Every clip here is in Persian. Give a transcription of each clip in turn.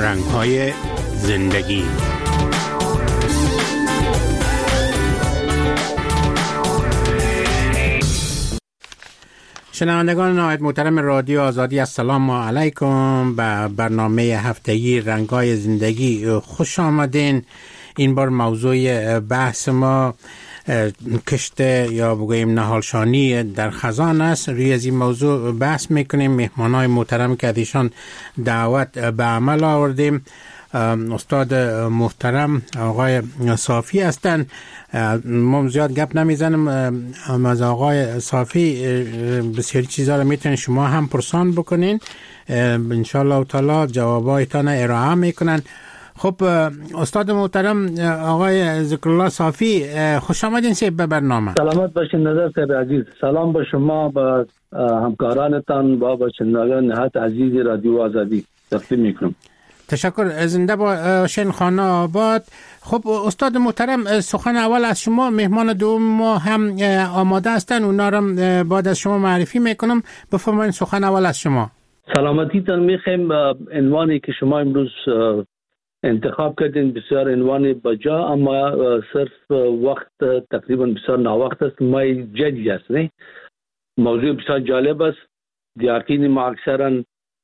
رنگ‌های زندگی. شنوندگان نهایت محترم رادیو آزادی، السلام علیکم. به برنامه هفتگی رنگ‌های زندگی خوش آمدین. این بار موضوع بحث ما کشت یا بگوییم نهالشانی در خزان است. روی از این موضوع بحث میکنیم. مهمانای محترم که ایشان دعوت به عمل آوردیم، استاد محترم آقای صافی هستند. ما زیاد گپ نمیزنم، از آقای صافی بسیاری چیزا رو میتونین شما هم پرسان بکنین، انشالله تعالی جوابایتان ارائه میکنن. خب استاد محترم آقای ذکرالله صافی، خوش آمدین سید به برنامه. سلامت باشین نظر صاحب عزیز. سلام به شما، به همکارانتان و به شنوندگان نهایت عزیز رادیو آزادی تقدیم میکنم. تشکر. زنده باشین خانه آباد. خب استاد محترم، سخن اول از شما، مهمان دوم ما هم آماده هستن، اونا رو بعد از شما معرفی میکنم. بفرمایید سخن اول از شما. سلامتیتان میخوایم. عنوانی که شما امروز انتخاب کردین بسیار عنوان بجا، اما صرف وقت تقریبا بسیار ناوقت است. ما جدی است، نه موضوع بسیار جالب است. دیاقین ما اکثرا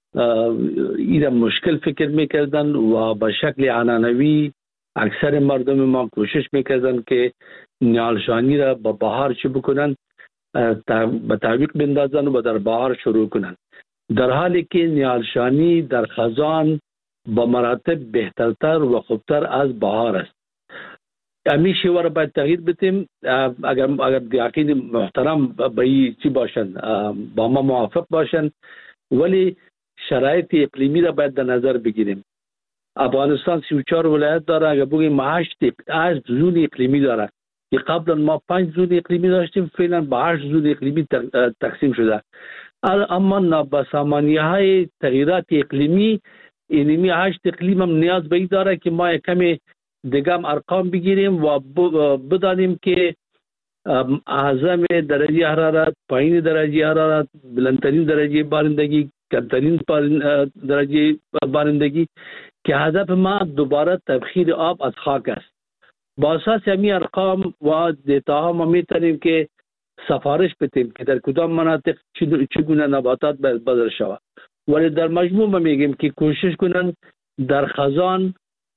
ایره مشکل فکر میکردن و به شکل عنعنوی اکثر مردم ما کوشش میکردن که نهالشانی را با بهار چی بکنن، به تعویق بندازن و در بهار شروع کنن، در حالی که نهالشانی در خزان با مراتب بهترتر و خوبتر از بهار است. همیشه وارا باید تغییر بدیم. اگر دیاقین محترم به چی باشن، با ما موافق باشن، ولی شرایط اقلیمی را باید در نظر بگیریم. افغانستان 34 ولایت داره، اگر بگیم 8 زون اقلیمی داره که قبلا ما 5 زون اقلیمی داشتیم، فعلا به 8 زون اقلیمی تقسیم شده. اما نابسامانی های تغییرات اقلیمی، اینمی 8 اقلیم هم نیاز به این داره که ما کمی دیگه هم ارقام بگیریم و بدانیم که اعظم درجه حرارت، پایین درجه حرارت، بلندترین درجه بارندگی، کمترین درجه بارندگی، که هدف ما دوباره تبخیر آب از خاک است. با اساس همین ارقام و دیتاها ما میتونیم که سفارش بدیم که در کدام مناطق چگونه نباتات باید بذر شود. ولی در مجموع ما میگیم که کوشش کنن در خزان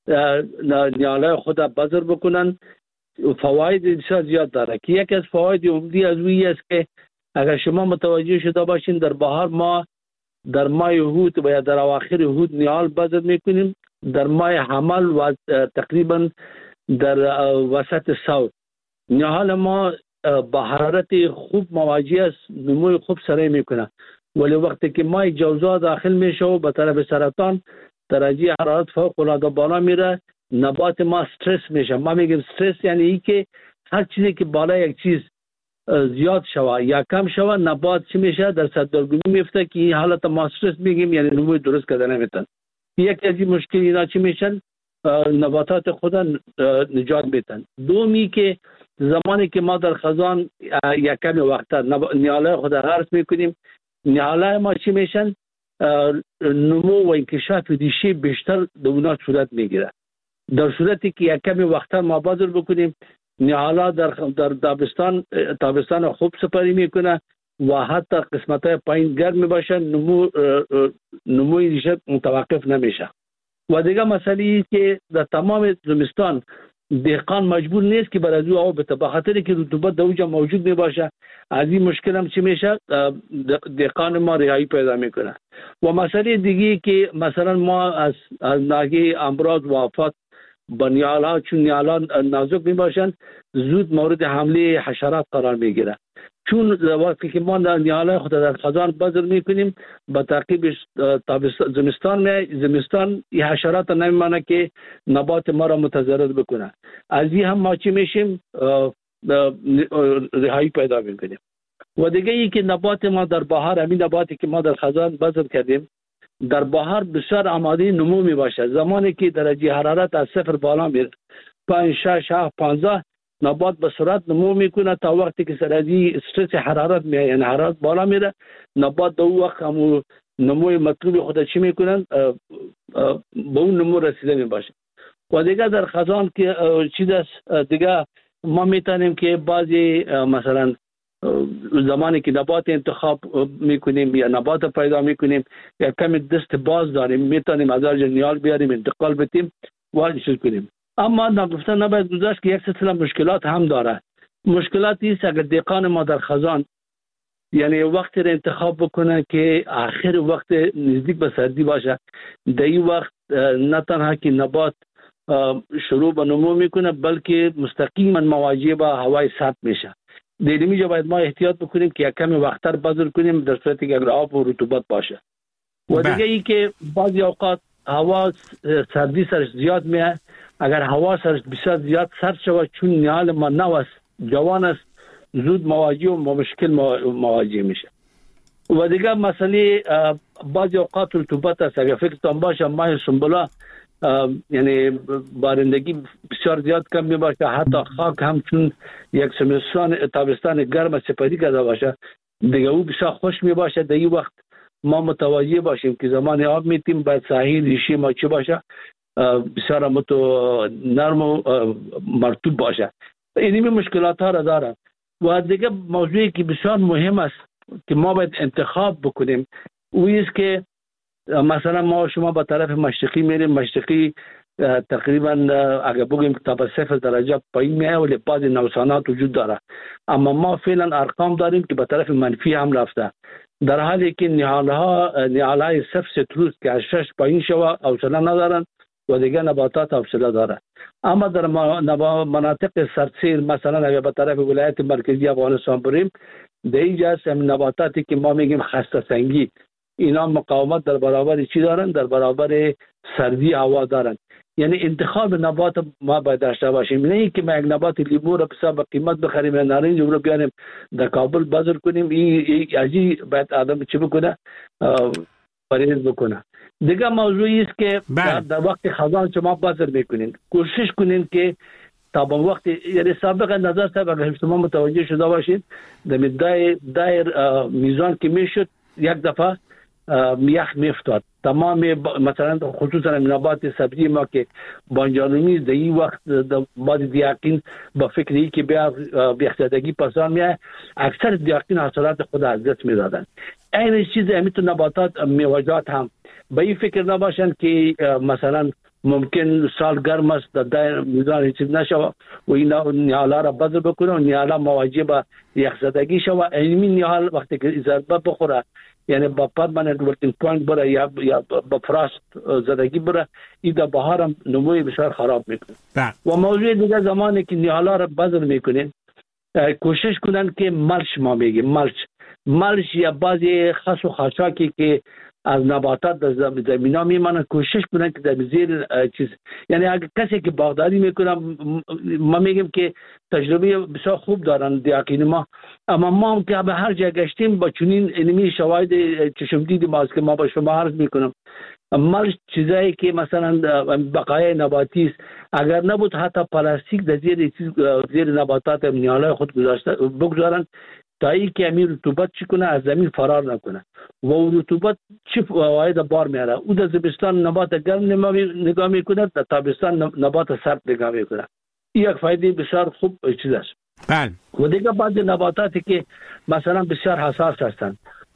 نیاله خود بذر بکنن. فواید بسیار زیاد داره که یکی از فواید عمده از وی است که اگر شما متوجه شده باشین، در بهار ما در ماه هود و یا در اواخر هود نیال بذر میکنیم، در ماه حمل و تقریبا در وسط صوت نیال ما با حرارت خوب مواجه است، نموی خوب سره میکنه. ولی وقتی که ماه جوزا داخل میشه و به طرف سرطان درجه حرارت فوق العاده بالا میره، نبات ما استرس میشه. ما میگیم استرس یعنی ای که هر چیزی که بالا یک چیز زیاد شوه یا کم شوه، نبات چی میشه؟ در سردرگمی میفته که این حالت ما استرس میگیم، یعنی نموی درست کرده نمیتن. یک از این مشکل اینا چی میشن؟ نباتات خدا نجات میتن. دومی که زمانی که ما در خزان یک کمی وقت نیاله خدا غرس میکنیم، نیاله ما چی میشن؟ نمو و انکشاف ریشه بیشتر دونا صورت میگیره. در صورتی که یک کمی وقت ما بذر بکنیم، نیاله در تابستان خوب سپری میکنه و حتی قسمت های پایین گرم باشن، نموی ریشه متوقف نمیشه. و دیگه مسئله ای که در تمام زمستان دهقان مجبور نیست که برای آب بده، به خاطر که رطوبت در اونجا موجود میباشه. از این مشکل هم چی میشه؟ دهقان ما رهایی پیدا میکنه. و مسئله دیگه که مثلا ما از ناگه امراض و آفات با نیالها، چون نیالها نازک میباشند، زود مورد حمله حشرات قرار میگیره. چون وقتی که ما نیاله خود در خزان بذر میکنیم، با تعقیب زمستان این حشرات نمیمانه که نبات ما را متضرر بکنه. از این هم ما چی میشیم؟ رهایی پیدا میکنیم. و دیگه ای که نبات ما در بهار، همین نباتی که ما در خزان بذر کردیم، در بهار بسیار آماده نمو می باشه. زمانی که درجه حرارت از 0 بالا میره، 5 6 7 15، نبات به سرعت نمو میکنه تا وقتی که سرعتی استرس حرارت میاد، یعنی حرارت بالا میره، نبات دو وقت همو نموی مطلوب خود چی میکنن به اون نمو رسیده میباشه. و دیگه در خزان که چیز است دیگه ما میتونیم که بعضی مثلا زمانی که نبات انتخاب میکنیم یا نبات پیدا میکنیم یا کمی دست باز داریم میتونیم از جنیال بیاریم انتقال بدیم و چیز کنیم. اما نگفتن نباید گذاشت که یک سلسله مشکلات هم داره. مشکلاتی است اگر دهقان ما در خزان یعنی وقتی را انتخاب بکنه که آخر وقت نزدیک به سردی باشه، در این وقت نه تنها که نبات شروع به نمو میکنه بلکه مستقیما مواجه با هوای سرد میشه. در اینجا باید ما احتیاط بکنیم که یک کمی وقتر بذر کنیم در صورتی که اگر آب و رطوبت باشه. و دیگه ای که بعضی اوقات هوا سردی سرش زیاد میه، اگر هوا سرش بسیار زیاد سرد شود چون نیال ما نو است جوان است زود مواجه و مشکل مواجه میشه. و دیگه مسئله بعضی اوقات رطوبت است. اگر فکرتان باشه ماه سنبله یعنی بارندگی بسیار زیاد کم می باشه، حتی خاک هم چون یک تابستان گرم سپری کرده باشه دیگه او بسیار خوش می باشه. در این وقت ما متوجه باشیم که زمان آب میتیم باید ساحل ریشه ما چی باشه بسیار نرم و مرطوب باشه. اینمی مشکلات ها را داره. و دیگه موضوعی که بسیار مهم است که ما باید انتخاب بکنیم او است که مثلا ما شما به طرف مشرقی میریم، مشرقی تقریبا اگر بگیم تا به 0 درجه پایین میه ولی بعضی نوسانات وجود داره. اما ما فعلا ارقام داریم که به طرف منفی هم رفته، در حالی که نهالهای 0 روز که از 6 پایین شوه حوصله ندارن و دیگه نباتات حوصله داره. اما در مناطق سردسیر مثلا اگر به طرف ولایت مرکزی افغانستان بریم در اینجا هست نباتاتی که ما میگیم خسته سنگی، اینا مقاومت در برابر چی دارن؟ در برابر سردی هوا دارن. یعنی انتخاب نبات ما باید داشته باشیم، نه اینکه ما یک نبات لیمو رو به قیمت بخریم یا نارنج رو بیاریم در کابل بازار کنیم. این عجیب باید آدم چی بکنه؟ پرهیز بکنه. دیگه موضوعی است که در وقت خزان شما بازار میکنین کوشش کنین که تا به وقت یعنی سابقا نظر صاحب اگر شما متوجه شده باشید دایر میزان که میشد یک دفعه یخ میفتاد تمام مثلا خصوصا نبات سبزی ما که بانجانونی در این وقت بعض دیاقین با فکری که بیاختیادگی پسان میه اکثر دیاقین حاصلات خود از دست میدادن. این چیز امیتو نباتات میوجات هم به این فکر نباشن که مثلا ممکن سال گرم است در میزان چیز نشوه و این نیالا را بذر بکنه و نیالا مواجه با یخزدگی شوه. اینمی نیال وقتی که ضربه بخوره یعنی با پرمننت ورکینگ پوینت بره یا با فراست زدگی بره این در بهار هم نموی بسیار خراب میکنه. و موضوع دیگه زمانی که نیالا را بذر میکنین کوشش کنن که ملچ ما میگیم ملچ یا بعضی خس و خاشاکی که از نباتات در زمین ها میمانن کوشش کنن که در زیر چیز یعنی اگر کسی که باغداری میکنه ما میگیم که تجربه بسیار خوب دارن دیاقین ما، اما ما هم که به هر جا گشتیم با چنین علمی شواهد چشمدید ماست که ما با شما عرض میکنم ملچ چیزایی که مثلا بقایای نباتی است اگر نبود حتی پلاستیک در زیر نباتات نیالای خود بگذارن تا ای که امیر رطوبت چی کنه از زمین فرار نکنه و رطوبت چی فواید بار میاره. او در زمستان نبات گرم نگاه میکنه، در تابستان نبات سرد نگاه میکنه. این یک فایده بسیار خوب چیز است. بله. و دیگه بعضی نباتاتی که مثلا بسیار حساس هستند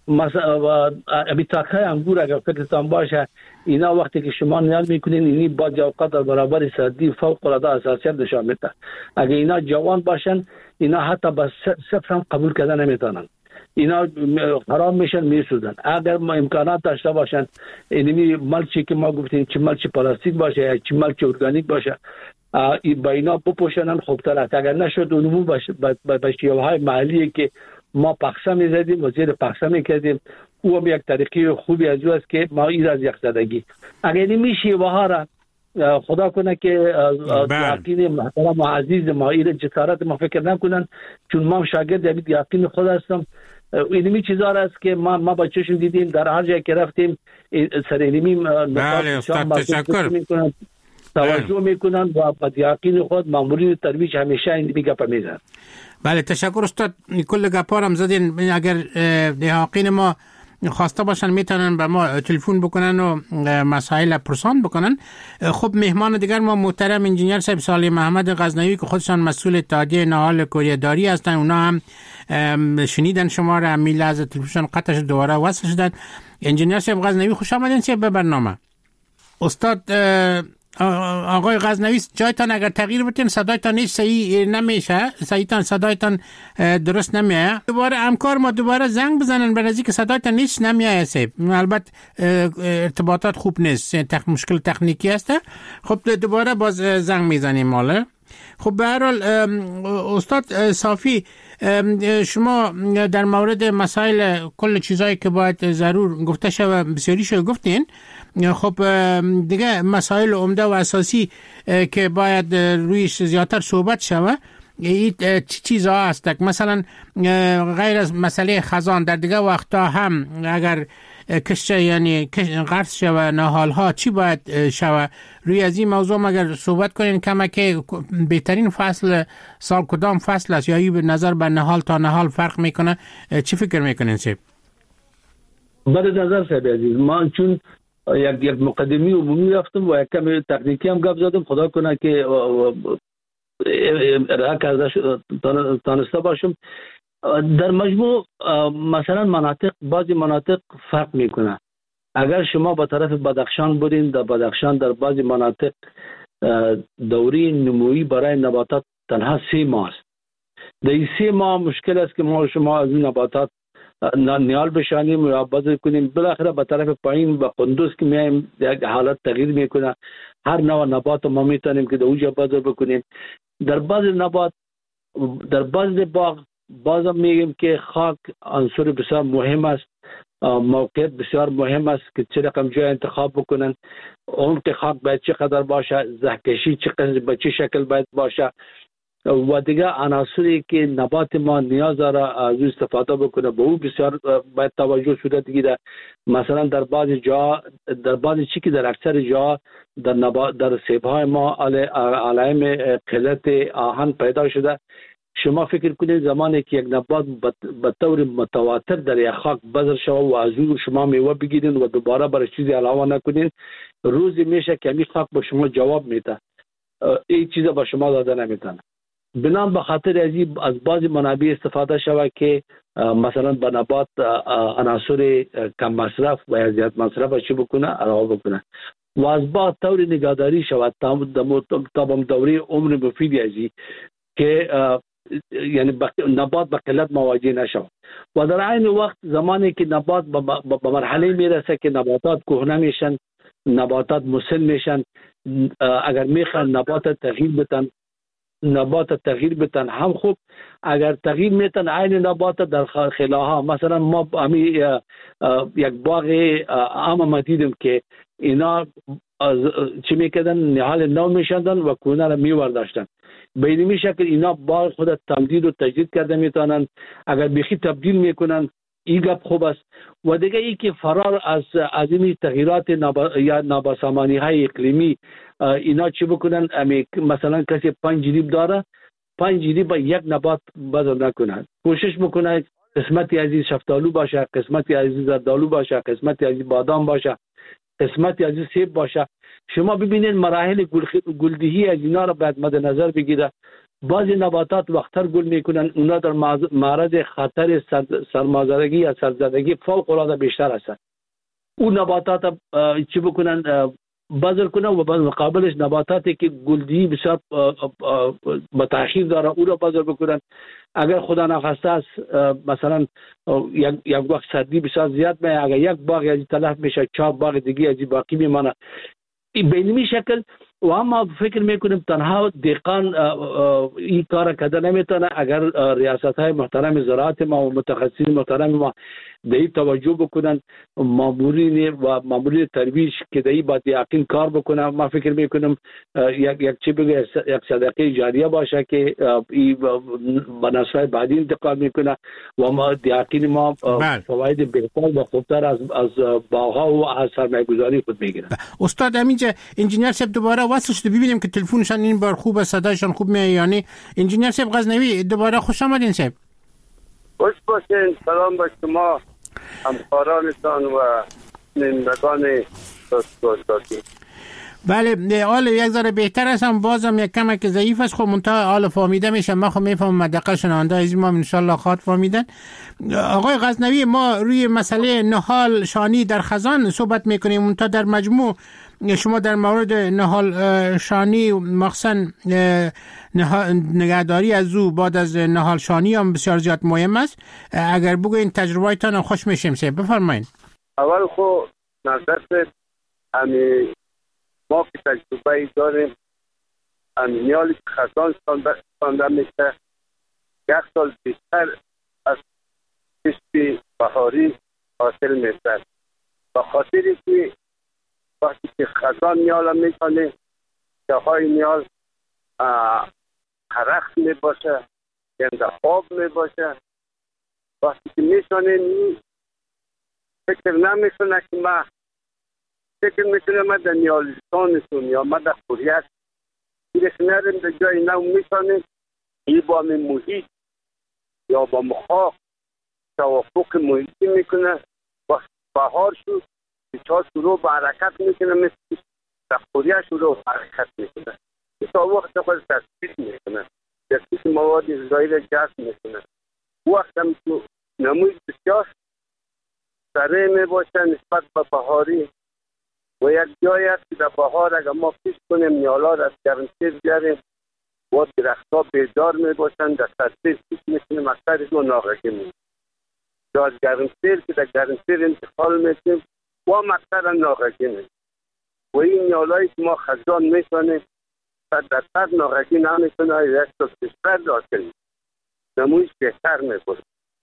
مثلا بیتاکای انگور اگر فکرتان باشه اینا وقتی که شما نیاز میکنین اینی با اوقات در برابر سردی فوق العاده حساسیت نشان میده. اگر اینا جوان باشن اینا حتی با صفر هم قبول کردن نمیتونن، اینا خراب میشن میسوزن. اگر ما امکانات داشته باشن اینی ملچی که ما گفتیم چه ملچ پلاستیک باشه یا چه ملچ ارگانیک باشه با اینا بپوشنن خوبتر است. اگر نشد اونمو با شیوه‌های محلی که ما پخشه میزدیم و زیر پخشه میکردیم او هم یک طریقی خوبی از او است که ما این از یخزدگی اگر نمیشه وها را خدا کنه که یقین محترم و عزیز ما این جسارت ما فکر نکنن چون ما شاگرد یقین خود هستم. اینمی چیزا است که ما با چشم دیدیم در هر جایی که رفتیم سر اینمی بله استاد تشکر میکنن توجه میکنن و با یقین خود مامورین ترویج همیشه این میگه میزنن. بله تشکر استاد. کل گپارم زدین. اگر دیحاقین ما خواسته باشن میتونن به ما تلفن بکنن و مسائل پرسان بکنن. خب مهمان دیگر ما محترم انجینیر صاحب صالح محمد غزنوی که خودشان مسئول اتحادیه نهال کره داری هستن، اونا هم شنیدن شما را، میل از تلفنشان قطعش دوباره وصل شدن. انجینیر صاحب غزنوی خوش آمدین به برنامه. استاد آقای غزنوی جایتان اگر تغییر بتین صدایتان نیست صحیح نمیشه، صدایتان درست نمیه. دوباره همکار ما دوباره زنگ بزنن برای که صدایتان نیست نمیه صاحب. البته ارتباطات خوب نیست، مشکل تکنیکی هست. خب دوباره باز زنگ میزنیم ماله. خب به هر حال استاد صافی، شما در مورد مسائل کل چیزایی که باید ضرور گفته شود بسیاریشو گفتین. خب دیگه مسائل عمده و اساسی که باید رویش زیادتر صحبت شود این چیزها هست؟ مثلا غیر از مسئله خزان در دیگه وقتا هم اگر کشته یعنی قرض شوه نهال ها چی باید شوه؟ روی از این موضوع اگر صحبت کنین کمه که بهترین فصل سال کدام فصل است یا این به نظر به نهال تا نهال فرق میکنه؟ چی فکر میکنین سیب؟ بله نظر صاحب عزیز، من چون یک مقدمی عمومی رفتم و یک کم تکنیکی هم گپ زدم، خدا کنه که ارائه کرده تانسته باشم. در مجموع مثلا بعضی مناطق فرق میکنه. اگر شما به طرف بدخشان برین، در بدخشان در بعضی مناطق دوره نمویی برای نباتات تنها 3 ماه است. در این 3 ماه مشکل است که ما شما از این نباتات نیال بشانیم یا بذر کنیم. بالاخره به طرف پایین و قندوز که میایم یک حالت تغییر میکنه. هر نوع نبات ما میتونیم که در اونجا بذر بکنیم. در بعض نبات در بعض باغ بازم میگیم که خاک عنصر بسیار مهم است، موقعیت بسیار مهم است که چه رقم جای انتخاب بکنن، عمق خاک باید چقدر باشه، زهکشی چقدر به چه شکل باید باشه و دیگه عناصری که نبات ما نیاز داره از استفاده بکنه به او بسیار باید توجه صورت گیره. مثلا در بعضی جا در بعضی چی که در اکثر جا در نبات در سیب‌های ما علائم قلت آهن پیدا شده. شما فکر کنید زمانی که یک نبات به طور متواتر در یک خاک بذر شود و از او شما میوه بگیرین و دوباره برای چیزی علاوه نکنین، روزی میشه که این خاک به شما جواب میده، این چیزا به شما داده نمیتونه. بنام به خاطر از بعضی منابع استفاده شود که مثلا به نبات عناصر کم مصرف و یا زیاد مصرف چی بکنه علاوه بکنه و از بعد طور نگهداری شود تا دوره عمر مفید ازی که یعنی نبات به قلت مواجه نشود. و در عین وقت زمانی که نبات به مرحله میرسه که نباتات کهنه میشن، نباتات مسن میشن، اگر میخوان نبات تغییر بدن هم خوب، اگر تغییر میتن عین نبات در خلاها. مثلا ما یک باغ عام دیدیم که اینا چی میکردن نهال نو میشندن و کونه را میورداشتن. به این شکل اینا باغ خود تمدید و تجدید کرده میتونن. اگر بیخی تبدیل میکنن این گپ خوب است. و دیگه ای که فرار از این تغییرات یا نابسامانی های اقلیمی اینا چی بکنن؟ مثلا کسی 5 جریب داره، 5 جریب یک نبات بذر نکنه، کوشش بکنه قسمتی از این شفتالو باشه، قسمتی از این زردالو باشه، قسمتی از این بادام باشه، قسمتی از این سیب باشه. شما ببینید مراحل گلدهی از اینا را باید مد نظر بگیره. بعضی نباتات وقتر گل میکنن، اونا در معرض خطر سرمازدگی یا سرزدگی فوق العاده بیشتر هستند. اون نباتات چی بکنن؟ بذر کنن و مقابلش نباتاتی که گلدهی بسیار با تأخیر داره او را بذر بکنن. اگر خدا نخواسته است مثلا یک وقت سردی بسیار زیاد میشه، اگر یک باغ از تلف میشه 4 باغ دیگه از باقی میمانه. این به این شکل و اما فکر میکنیم تنها دهقان این کار کرده نمیتونه. اگر ریاست های محترم زراعت ما و متخصصین محترم ما دهی توجه بکنن، مامورین ترویج که دهی باید یقین کار بکنن. ما فکر میکنم یک چی بگه یک صدقه جاریه باشه که این به نسل‌های بعدی انتقال میکنه و ما یقین ما فواید بهتر و خوبتر از باغ‌ها و از سرمایه‌گذاری خود میگیرن. استاد همینجا انجینیر صاحب دوباره وصل شده، ببینیم که تلفنشان این بار خوبه، صدایشان خوب میاد یا نه. انجینیر صاحب غزنوی دوباره خوش آمدین صاحب. خوش باشین. سلام با شما. همکارانتان و نمایندگان دادگستری. بله حال یک ذره بهتر است، هم بازم یک کمک ضعیف است. خب منتها حال فهمیده میشه، ما خب میفهمم حداقل شنونده از ما ان شاء الله خاط فهمیدن. آقای غزنوی، ما روی مسئله نهال شانی در خزان صحبت میکنیم، منتها در مجموع شما در مورد نهال شانی مخصوصا نگهداری از او بعد از نهال شانی هم بسیار زیاد مهم است. اگر بگوین تجربه‌تان خوش میشیم سه بفرمایید. اول خب نظر همین ما که تجربه داریم نیالی که خزان سانده میشه 1 سال بیشتر از کشت بهاری حاصل میشه. به خاطری که وقتی که خزان نیال میکنه جاهای نیال خرخت میباشه، گنده آب میباشه. وقتی که میشانه فکر نمیکنه که ما فکر میکنه ما در نیالستانتون یا ما در خوریت ایرش نریم در جای نو میکنه ای با من محیط یا با مخاق توافق محیطی میکنه. وقت بهار شد چه شروع به حرکت میکنه، مثل در خوریت شروع به حرکت میکنه، تا وقت خود تثبیت میکنه، تثبیت مواد غذایی را جذب میکنه. وقت هم تو نموی بسیار سریع میباشه نسبت به بهاری و یک جایی است که در بهار اگر ما پیش کنیم نیالا را از گرمسیر بیاریم و درختها بیدار میباشن، در سرسیر پیش میکنیم اکثر ما ناغگی میکنیم یا از گرمسیر که در گرمسیر انتقال میکنیم و هم اکثر ناغگی میکنیم و این نیالایی که ما خزان میکنیم در ناغگی نمیکنه یک تا کشتر داشتیم نمویش بهتر میکنه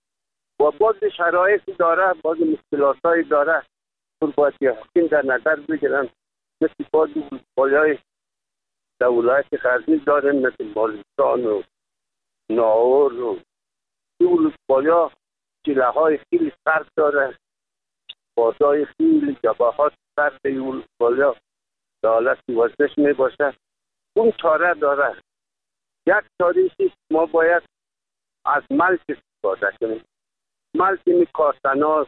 و باز شرایطی داره، باز مشکلاتایی داره پر باید یقین در نظر بگیرن. مثل باز بالای در ولایت غزنی داریم، مثل بالستان و ناور و دول بالا چیله های خیلی سرد داره، بازای خیلی جبهات سرد یول بالا در حالت وزش می باشه. اون چاره داره. یک چاره‌ای ما باید از ملک استفاده کنیم. ملک می کارتناز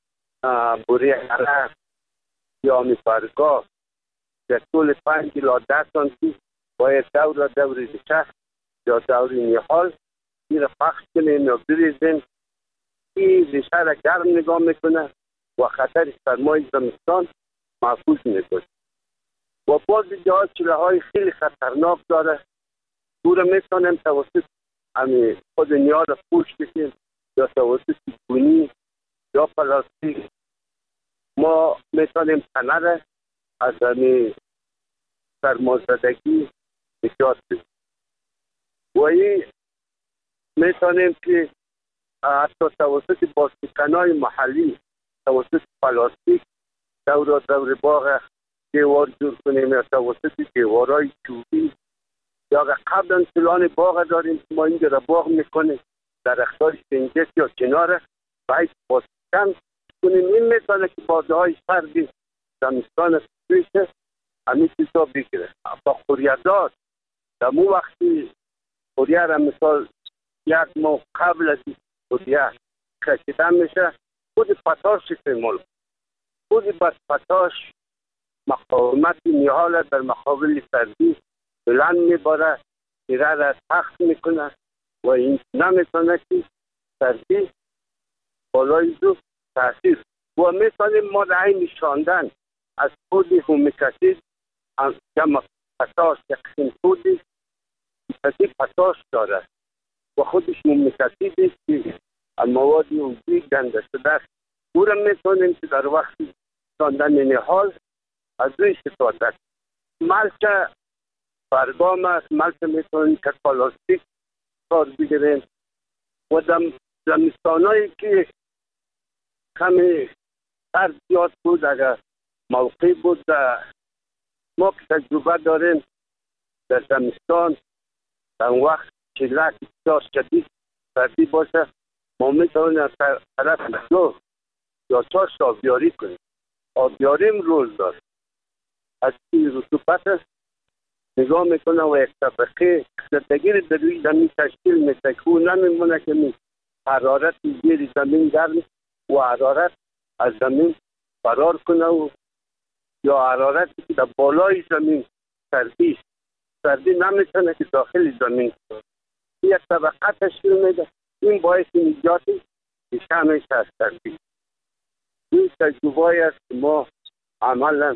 بوری حرف یا می فرگاه در طول 5 الی 10 سانتی باید دور ریشه یا دور نیحال این را پخش کنیم یا بریزیم. این ریشه را گرم نگاه میکنه و خطر سرمای زمستان محفوظ میکنه. و باز جاها چیله های خیلی خطرناک داره، او را میتونیم توسط خود نیال پوش بشیم یا توسط بونی یا پلاستیک ما میتونیم تنه را از سرمازدگی نجات بدیم. و این میتونیم که حتی توسط بازیکنای محلی توسط پلاستیک دور باغ دیوار جور کنیم یا توسط دیوارهای چوبی یا قبلا فلان باغ داریم که ما اینجا را باغ میکنیم درختای سنجش یا کنار باید بازیکن کنیم. این میتونه که بازه های سردی زمستان پیشه همین چیزا بگیره. با خوریدار در مو وقتی خوریه را مثال 1 ماه قبل از خوریه کشیدن میشه خود پتاش استعمال خود بس پتاش مقاومت نیحال در مقابل سردی بلند میباره، ایره را تخت میکنه و این نمیتونه که سردی بالای دو تاثیر و میتونیم ما در این نشاندن از خود هومیکسید جمع پتاش یک قسم خودی پتاش داره و خودش هومیکسید است که مواد عضوی گنده شده است. او را میتونیم که در وقت شاندن نیحال از روی استفاده است. ملک برگام است، ملک میتونیم که پلاستیک کار بگیریم و زمستانایی که کمی سرد زیاد بود اگر موقع بود ما که تجربه داریم در زمستان در وقت چلک بسیار شدید سردی باشه ما میتونیم از طرف 2 یا 4 آبیاری کنیم. آبیاریم روز داره از این رطوبت است نگاه میکنه و یک طبقه زندگی در روی زمین تشکیل میشه که او نمیمونه که حرارت زیر زمین گرم و حرارت از زمین فرار کنه و یا حرارتی که در بالای زمین سردی نمیتونه که داخل زمین کنه. یک طبقه تشکیل میده. این باعث نجات کشور میشه از سردی. این تجربه است که ما عملا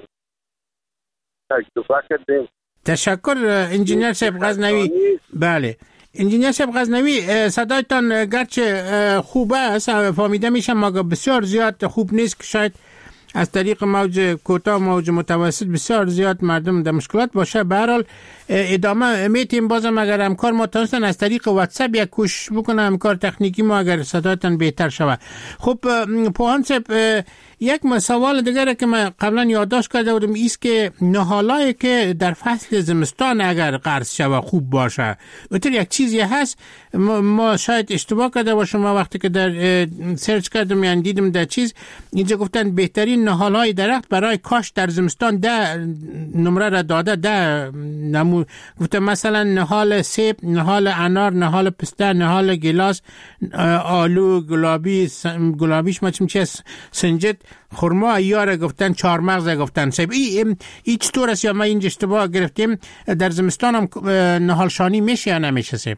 تجربه کردیم. تشکر انجینیر صاحب غزنوی. بله انجینیر صاحب غزنوی، صدایتان گرچه خوبه است، فهمیده میشه مگر بسیار زیاد خوب نیست که شاید از طریق موج کوتاه موج متوسط بسیار زیاد مردم در مشکلات باشه. به هر حال ادامه میتیم بازم اگر همکار ما تونستن از طریق واتساپ یک کوشش بکنه، همکار تکنیکی ما اگر صدایتان بهتر شود. خب پوهان صاحب، یک سوال دیگر که من قبلا یادداشت کرده بودم ایست که نهالایی که در فصل زمستان اگر قرض شود خوب باشه، اونطور یک چیزی هست. ما شاید اشتباه کرده باشم وقتی که در سرچ کردم یعنی دیدم در چیز اینجا گفتن بهترین نهالای درخت برای کاشت در زمستان 10 نمره را داده. 10 گفتن مثلا نهال سیب، نهال انار، نهال پسته، نهال گلاس، آلو، گلابیش چه سنجد، خرما، ایار گفتن، چهارمغز گفتن. سیب ای چطور است یا ما اینجا اشتباه گرفتیم؟ در زمستان هم نهال شانی میشه یا نمیشه سیب؟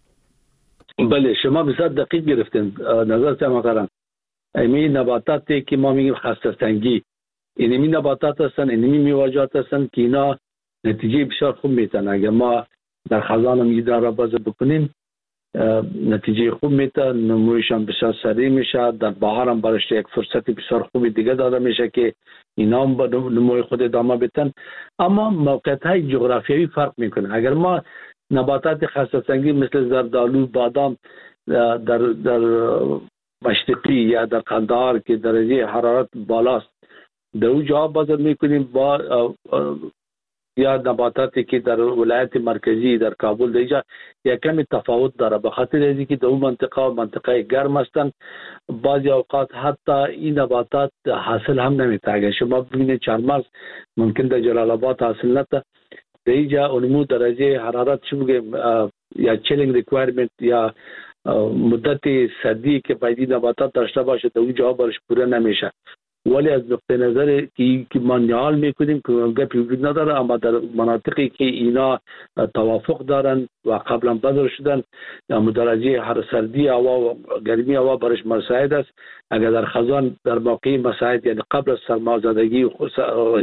بله شما بسیار دقیق گرفتین نظرت محترم. این نباتاتی که ما میگیم خسته سنگی، اینمی نباتات هستن، اینمی میوه‌جات هستن که اینا نتیجه بسیار خوب میتن. اگر ما در خزان هم اینا را باز بکنیم نتیجه خوب میتن، نمویش هم بسیار سریع میشه. در بهار هم برش یک فرصت بسیار خوبی دیگه داده میشه که اینا هم با نموی خود ادامه بدن. اما موقعیت های جغرافیایی فرق میکنه. اگر ما نباتات خسته سنگی مثل زردآلو، بادام در مشرقی یا در قندهار که درجه حرارت بالاست در اون جا بازار میکنیم با یا نباتاتی که در ولایت مرکزی در کابل دیجا یک کمی تفاوت داره، به خاطر اینکه که در اون منطقه گرم هستند. بعضی اوقات حتی این نباتات حاصل هم نمیده. اگر شما ببینید چهارمغز ممکن در جلال آباد حاصل نده، دیجا اونمو درجه حرارت چی بگیم یا چیلینگ ریکوایرمنت یا مدت سردی که باید نباتات داشته باشه در اون جا برش پوره نمیشه. ولی از نقطه نظر که ما نهال میکنیم که گپی وجود نداره، اما در مناطقی که اینا توافق دارن و قبلا بذر شدن یا درجه هر سردی هوا و گرمی هوا برش مساعد است. اگر در خزان در موقع مساعد یعنی قبل از سرمازدگی و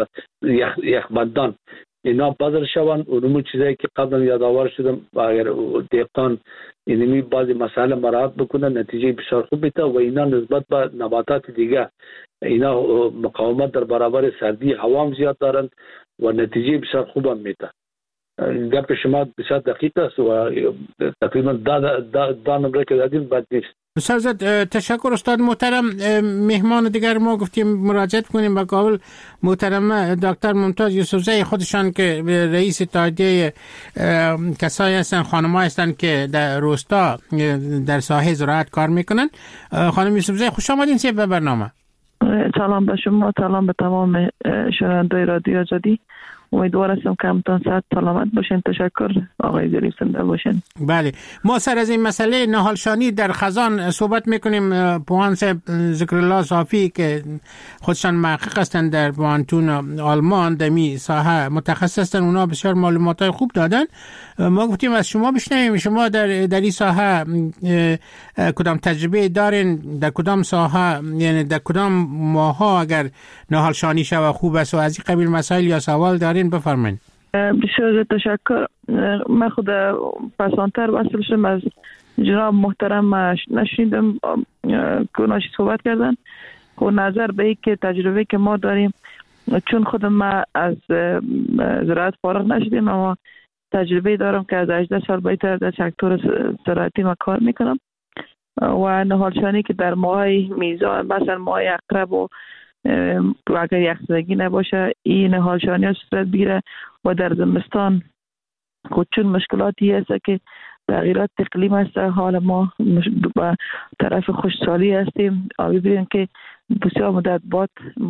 یخبندان اینا بذر شوند، اونمو چیزایی که قبلا یادآور شدم اگر دهقان اینمی بعضی مسائل مراعات بکنن نتیجه بسیار خوب میده و اینا نسبت به نباتات دیگه اینا مقاومت در برابر سردی هوا هم زیاد دارند و نتیجه بسیار خوب هم میده. گپ شما بسیار دقیق است و تقریبا دا نمره که دادیم بد نیست. بسیار زیاد تشکر استاد محترم. مهمان دیگر ما گفتیم مراجعت کنیم به کابل، محترم دکتر ممتاز یوسفزی، خودشان که رئیس اتحادیه کسایی هستن، خانم‌ها هستن که در روستا در ساحه زراعت کار میکنن. خانم یوسفزی خوش آمدین به برنامه. سلام به شما، سلام به تمام شنوندگان رادیو آزادی. امیدوار هستم که همتون صحت سلامت باشین. تشکر آقای ظریف زنده باشین. بله ما سر از این مسئله نهالشانی در خزان صحبت میکنیم. پوهان صاحب ذکرالله صافی که خودشان محقق هستند در پوهنتون آلمان دمی ساحه متخصص هستند، اونا بسیار معلومات خوب دادن. ما گفتیم از شما بشنویم، شما در این ساحه کدام تجربه دارین؟ در کدام ساحه یعنی در کدام ماها اگر نهالشانی شود خوب است و از این قبیل مسائل یا سوال دارین بفرمایید. بسیار تشکر. من خود پسانتر وصل شدم از جناب محترم نشیدم که اوناشی صحبت کردن و نظر به این که تجربه که ما داریم، چون خود ما از زراعت فارغ نشدیم اما تجربه دارم که از 18 سال بیشتر در سکتور زراعتی ما کار میکنم و نهالشانی که در ماهای میزان مثلا ماهای اقرب و اگر یخزدگی نباشه این نهالشانی ها صورت بگیره و در زمستان خود چون مشکلاتی هست که تغییرات اقلیم هست، حال ما به طرف خوشسالی هستیم. ببینیم که بسیار مدت بعد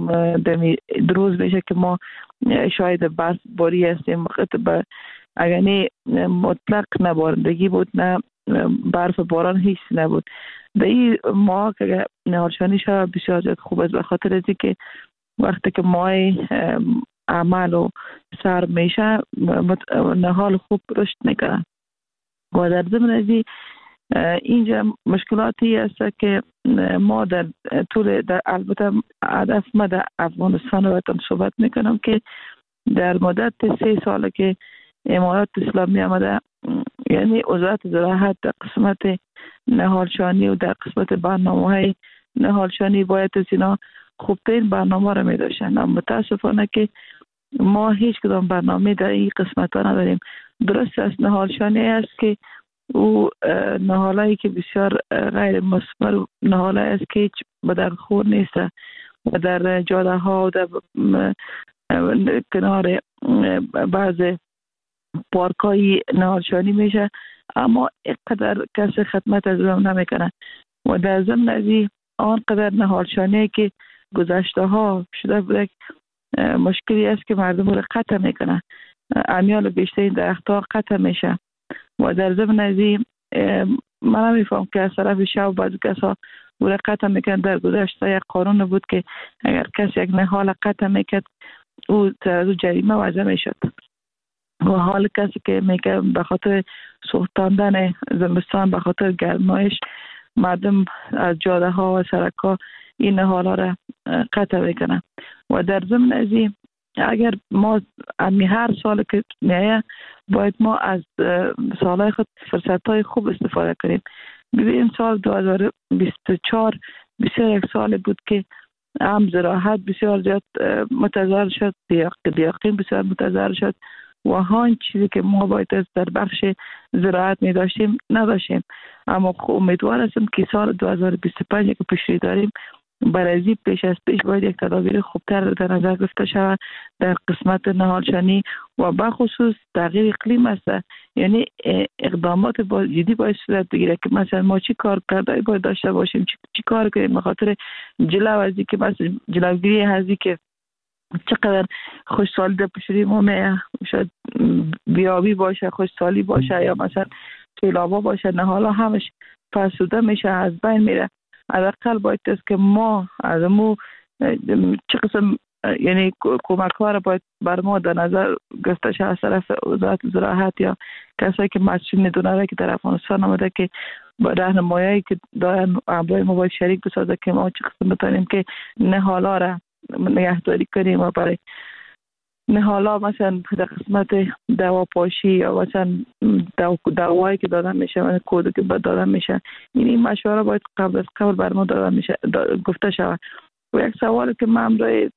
روز بشه که ما شاید برف باری هستیم. اگر نه مطلق نباردگی بود نه برف باران هیچ نبود. در این ماه که نهالشانی شود بسیار زیاد خوب است، به خاطر از که وقتی که ماه عمل و سر میشه نهال خوب رشد میکنه. و در ضمن از اینجا مشکلاتی است که ما در طول البته هدف ما در افغانستان وطن صحبت میکنم که در مدت 3 سال که امارات اسلامی آمده، یعنی وزارت زراعت در قسمت نهالشانی و در قسمت برنامه‌های نهالشانی باید از اینا خوبترین برنامه را می داشتن. اما متاسفانه که ما هیچ کدام برنامه در این قسمت ها نداریم. درست است نهالشانی است که او نهالایی که بسیار غیر مثمر نهالایی است که هیچ بدر خور نیست و در جاده ها و در کنار بعض پارکایی نهالشانی میشه، اما اینقدر کسی خدمت از اون نمیکنه. و در ضمن از آنقدر نهالشانی که گذشته ها شده بوده مشکلی است که مردم رو قطع میکنه، امیال بیشترین درخت ها قطع میشه. و در ضمن از من نمیفهم که از طرف شب بعضی کسا رو قطع میکنه. در گذشته یک قانون بود که اگر کسی یک نهال قطع میکرد او جریمه وضع میشد. و حال کسی که میگه به خاطر سوختاندن زمستان به خاطر گرمایش مردم از جاده ها و سرک ها این نهال ها را قطع میکنن. و در ضمن از اگر ما هر سال که میایه باید ما از سالهای خود فرصت های خوب استفاده کنیم. ببینیم سال 2024 بسیار یک سال بود که هم زراعت بسیار زیاد متضرر شد، دیاقین بسیار متضرر شد و هان چیزی که ما باید در بخش زراعت می داشتیم نداشتیم. اما امیدوار هستم که سال 2025 که پیش‌روی داریم برای پیش از پیش باید یک تدابیر خوبتر در نظر گرفته شود در قسمت نهالشانی و بخصوص تغییر اقلیم است. یعنی اقدامات جدی باید صورت بگیره که مثلا ما چی کار کرده باید داشته باشیم، چی کار کنیم به خاطر جلو ازی که مثلا جلوگیری هزی که چقدر خوشحالی در پیش‌روی ما میه، شاید بیابی باشه، خوشحالی باشه یا مثلا سیلابا باشه، نهالا همش فرسوده میشه، از بین میره. حداقل باید است که ما از مو چه قسم یعنی کمک ها را باید بر ما در نظر گرفته شود از طرف وزارت زراعت یا کسایی که مسئول میدونه که در افغانستان آمده که با راهنمایی که دارن همراه ما باید شریک بسازه که ما چه قسم بتانیم که نهالا را نگهداری کنیم و برای نهالا مثلا در قسمت دواپاشی یا مثلا دوایی که دادن میشه و کودی که دادن میشه این مشوره باید قبل از قبل بر ما دادن میشه گفته شود. و یک سوال که من برای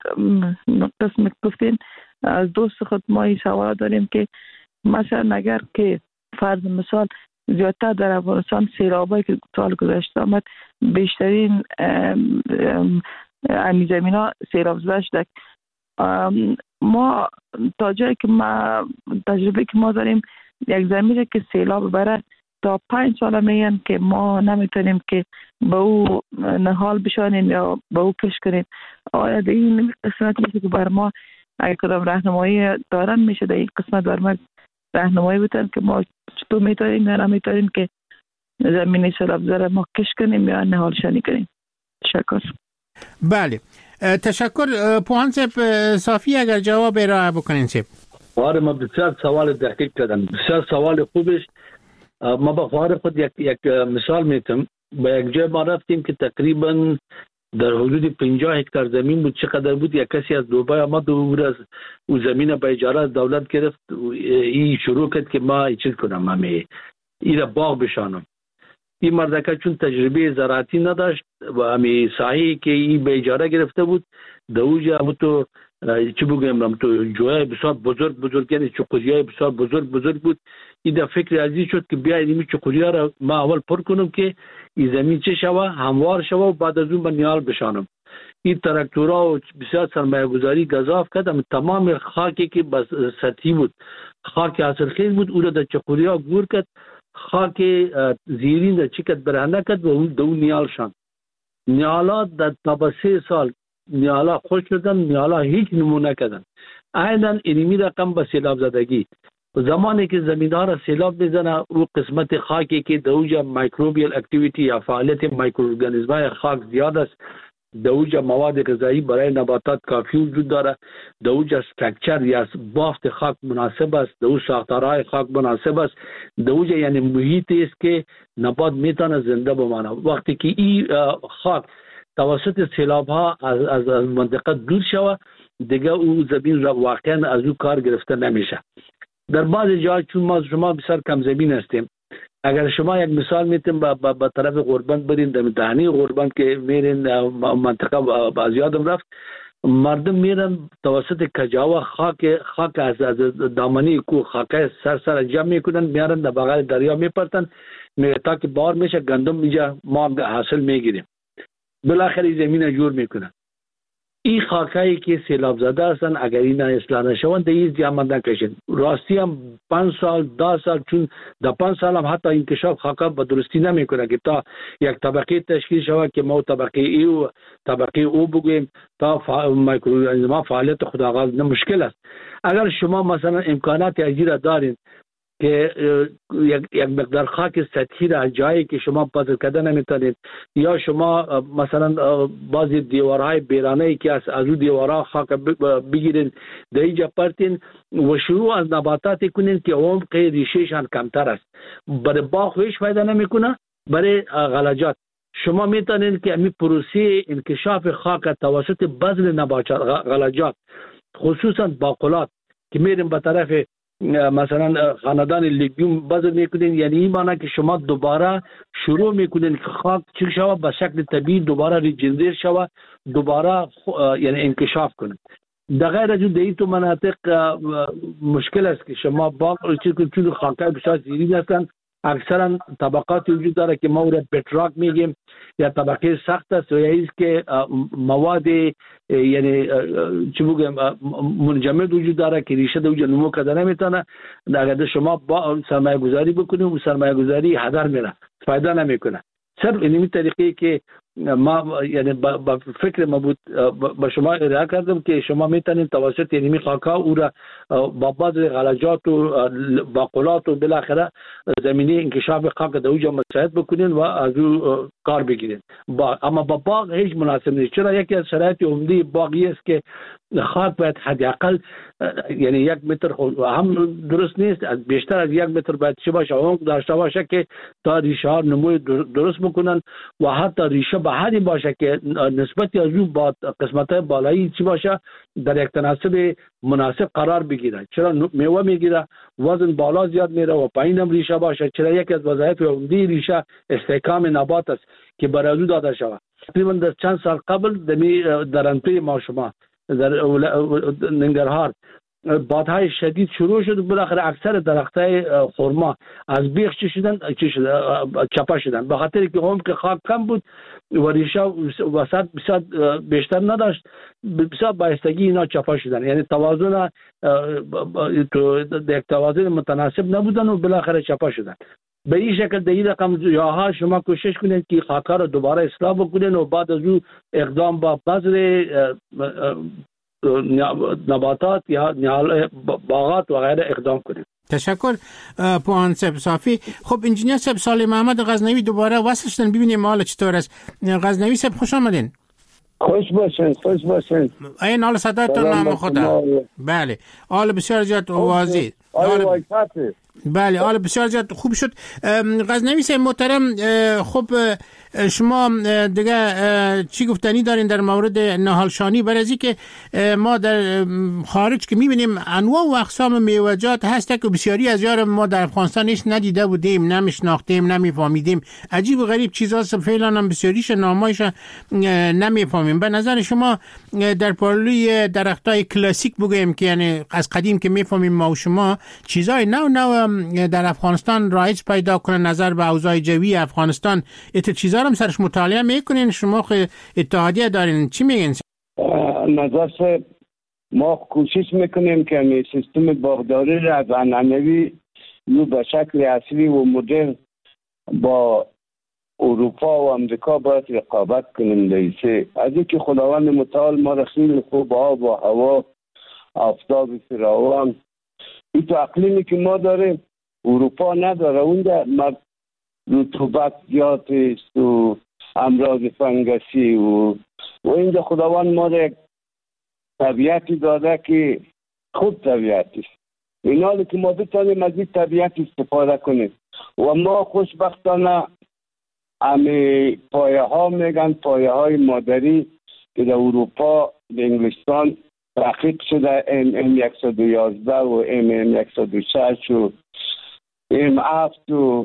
قسم گفتین از دوست خود ما این سوال داریم که مثلا اگر که فرض مثال زیادتر در افغانستان سیلابایی که سال گذشته آمد بیشترین امی زمین ها سیلاب زده شده، ما تا جایی که ما تجربه که ما داریم یک زمینه که سیلاب بره تا 5 سال میگن که ما نمیتونیم که به او نهال بشانیم یا به او کش کنیم. آیا در این قسمت میشه که بر ما اگر کدام راهنمایی دارن میشه در این قسمت بر ما راهنمایی بودن که ما چطور میتونیم یا نمیتونیم که زمین سیلاب زده ما کش کنیم یا نهال شانی کنیم؟ تشکر. بله تشکر. پوهان صافی اگر جواب ارائه بکنین سیب. آره ما بسیار سوال دقیق کردن، بسیار سوال خوبش. ما با خواهر خود یک مثال میتم. با یک جای ما رفتیم که تقریبا در حدود 50 هکتار زمین بود. چقدر بود؟ یک کسی از دوبای آمد و او زمین به اجاره از دولت گرفت. این شروع کرد که ما چیز کنم، همه این باغ بشانم. این مردکه چون تجربه زراعتی نداشت و همی ساحه‌ای که این به اجاره گرفته بود دوجه هم تو چی بگم تو جوهای بسیار بزرگ یعنی چقوریای بسیار بزرگ بود. این در فکر عزیز شد که بیاید این چقوریا را ما اول پر کنم که این زمین چه شوه هموار شوه و بعد از اون به نیال بشانم. این تراکتورها و بسیار سرمایه گذاری گذاف کردم. تمام خاکی که بس سطحی بود، خاک حاصلخیز بود، او را در چقوریا گور کرد، خاک زیرین در چکت برهنه کرد و اون نیال شان. نیالات در تا 3 سال نیالا خوش شدن، نیالا هیچ نمونه کردن. ایدن اینمی رقم به سیلاب زدگی زمانی که زمیندار را سیلاب میزنه او قسمت خاکی که دوجا مایکروبیل اکتیویتی یا فعالیت مایکروارگانیسم‌های خاک زیاد است، دوجا مواد غذایی برای نباتات کافی وجود داره، دوجا استراکچر یا بافت خاک مناسب است، دوجا ساختارهای خاک مناسب است، دوجا یعنی محیطی است که نبات میتونه زنده بمانه. وقتی که این خاک توسط سیلاب ها از منطقه دور شوه دیگه او زمین را واقعا از او کار گرفته نمیشه. در بعض جاها چون ما شما بسیار کم زمین هستیم، اگر شما یک مثال میتیم با طرف غربند برین، در دهنی غربند که میرین منطقه باز یادم رفت، مردم میرن توسط کجاوه خاک از دامنی کو خاک سر جمع میکنن، میارن در بغل دریا میپرتن تا که بار میشه گندم میجا ما حاصل میگیریم. بالاخره زمین جور میکنن. این خاکایی که سیلاب زده هستن اگر این اصلاح نشوند دیگه زیان نکشن. راستی هم 5 سال 10 سال چون در 5 سال هم حتی انکشاف خاکا به درستی نمیکنه که تا یک طبقه تشکیل شود که ما طبقه ای و طبقه او بگویم تا مایکروارگانیسم‌ها فعالیت خود آغاز مشکل است. اگر شما مثلا امکانات اجرا دارین که یک مقدار خاک سطحی را جایی که شما پازل کردن نمیتونید یا شما مثلا بعضی دیوارهای بیرانه‌ای که از او دیوارها خاک بگیرین در اینجا پرتین و شروع از نباتاتی کنین که عمق ریشهشان کمتر است، برای باغ هیچ فایده نمیکنه، برای غلجات شما میتونین که امی پروسه انکشاف خاک توسط بذر نباتات غلجات خصوصا باقلات که میریم به طرف مثلا خاندان لیگیوم بذر میکنین، یعنی این معنی که شما دوباره شروع میکنین که خاک چی شود به شکل طبیعی دوباره ریجنریت شود، دوباره یعنی انکشاف کنه. در غیر از این تو مناطق مشکل است که شما باغ چون خاکای بسیار زیرین هستند، اکثرا طبقات وجود داره که ما را بتراک میگیم یا طبقه سخت است و یا که مواد یعنی چی بگم منجمد وجود داره که ریشه دوجا نمو کرده نمیتونه. اگر شما با سرمایه گذاری بکنیم و سرمایه گذاری هدر میره، فایده نمیکنه. صرف اینمی طریقی که ما یعنی با فکر ما بود با شما ارائه کردم که شما میتونید توسط اینمی خاکا او را با بعض غلجات و باقلات و بالاخره زمینی انکشاف خاک دوجا مساعد بکنین و از او کار بگیرین. اما با باغ هیچ مناسب نیست، چرا یکی از شرایط عمده باغی است که خاک باید حداقل یعنی 1 متر هم درست نیست، از بیشتر از 1 متر باید چه باشه عمق داشته باشه که تا ریشه ها نمو درست بکنن و حتی ریشه به حدی باشه که نسبتی از او با قسمت های بالایی چی باشه در یک تناسب مناسب قرار بگیره. چرا میوه میگیره وزن بالا زیاد میره و پایین هم ریشه باشه، چرا یکی از وظایف عمده ریشه استحکام نبات است که برای او داده شود. تقریبا در چند سال قبل در انتوی ما شما در ننگرهار بادهای شدید شروع شد، بالاخره اکثر درختای خرما از بیخ چپا شدن به خاطر که عمق خاک کم بود و ریشه وسط بسیار بیشتر نداشت، بسیار بایستگی اینا چپا شدن، یعنی توازن یک توازن متناسب نبودن و بالاخره چپا شدن. به این شکل در این رقم جاها شما کوشش کنید که خاکا رو دوباره اصلاح بکنید و بعد از او اقدام با بذر نباتات یا باغات و غیره اقدام کنید. تشکر پوان سب صافی. خب انجینیر سب صالح محمد غزنوی دوباره وصل شدن، ببینیم حالا چطور است. غزنوی سب خوش آمدین. خوش باشین. این حال صداتون نام خدا. بله حال بسیار زیاد واضح. بله حال بسیار زیاد خوب شد. غزنوی سب محترم، خب شما دیگه چی گفتنی دارین در مورد نهالشانی؟ برای که ما در خارج که میبینیم انواع و اقسام میوه‌جات هست که بسیاری از یار ما در افغانستان هیچ ندیده بودیم، نمیشناختیم، نمیفهمیدیم، عجیب و غریب چیزاست، فعلا هم بسیاریش نامایش نمیفهمیم. به نظر شما در پالوی درختای کلاسیک بگویم که یعنی از قدیم که میفهمیم ما و شما، چیزای نو در افغانستان رایج پیدا کنه نظر به اوضاع جوی افغانستان، ایت چیزا هم سرش مطالعه میکنین؟ شما اتحادیه دارین، چی میگین؟ نظر ما کوشش میکنیم که این سیستم باغداری را از عنعنوی به شکل اصلی و مدرن با اروپا و امریکا باید رقابت کنیم. دیسه از اینکه خداوند متعال ما را خیلی خوب آب و هوا، آفتاب فراوان این تو اقلیمی که ما داریم اروپا نداره. اونجا رطوبت زیاد است و امراض فنگسی و اینجا خداوند ما را طبیعتی داده که خوب طبیعتی است. این حالی که ما بتانیم از این طبیعت استفاده کنیم. و ما خوشبختانه همه پایه ها میگن پایه های مادری که در اروپا به انگلستان تحقیق شده M111 و M106 و M7 و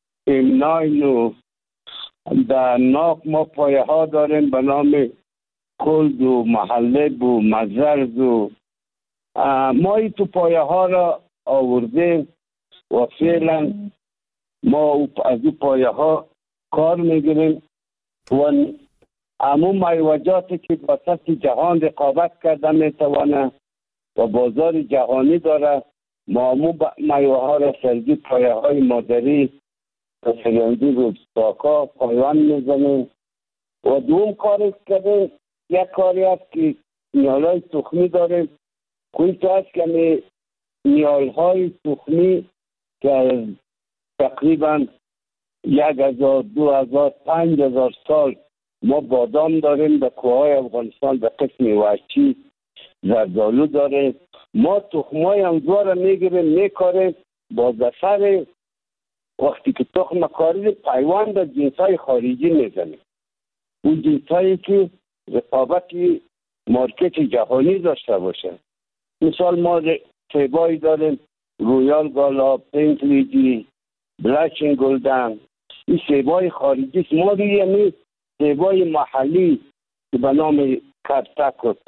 M9 و در ناک ما پایه ها داریم به نام کلد و محلب و مزرز و ما این تو پایه ها را آوردیم و فعلا ما از این پایه ها کار میگیریم و همون میوجاتی که با سطح جهان رقابت کرده میتوانه و بازار جهانی داره ما همون میوه ها را سرگی پایه های مادری سریاندی رو ساکا پایوان میزنیم و دوم کاری کردیم. یک کاری هست که نیال های تخمی داریم کوئی تو هست که نیال های تخمی که تقریبا 1000 2000 5000 سال ما بادام داریم در کوههای افغانستان به قسم وحشی زردالو داریم. ما تخمای امزا را میگیریم میکاریم با دسر وقتی که تخم کاری پیوند در جنسای خارجی میزنیم. اون جنسایی که رقابتی مارکت جهانی داشته باشه. مثال ما سیبایی داریم رویال گالا، پینک لیدی، بلاشینگ گلدن. این سیبای خارجی است. ما روی همین سیبای محلی که به نام کرتک و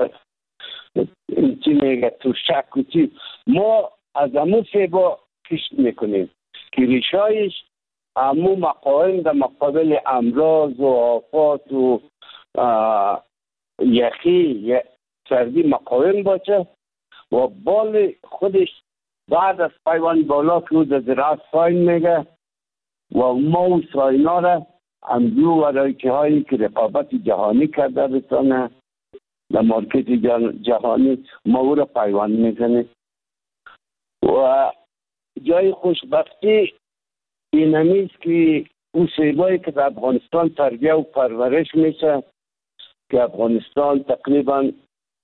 چی میگه توشک و چی ما از همون سیبا کشت میکنیم که ریشایش همون مقاوم در مقابل امراض و آفات و یخی سردی مقاوم باشه و بال خودش بعد از پیوان بالا که او در زراعت ساین میگه و ما اون ساینا را امدو و رایکه هایی که رقابت جهانی کرده بتانه در مارکت جهانی ما او را پیوان میزنه. و جای خوشبختی این همیست که اون سیبایی که در افغانستان تربیه و پرورش میشه که افغانستان تقریبا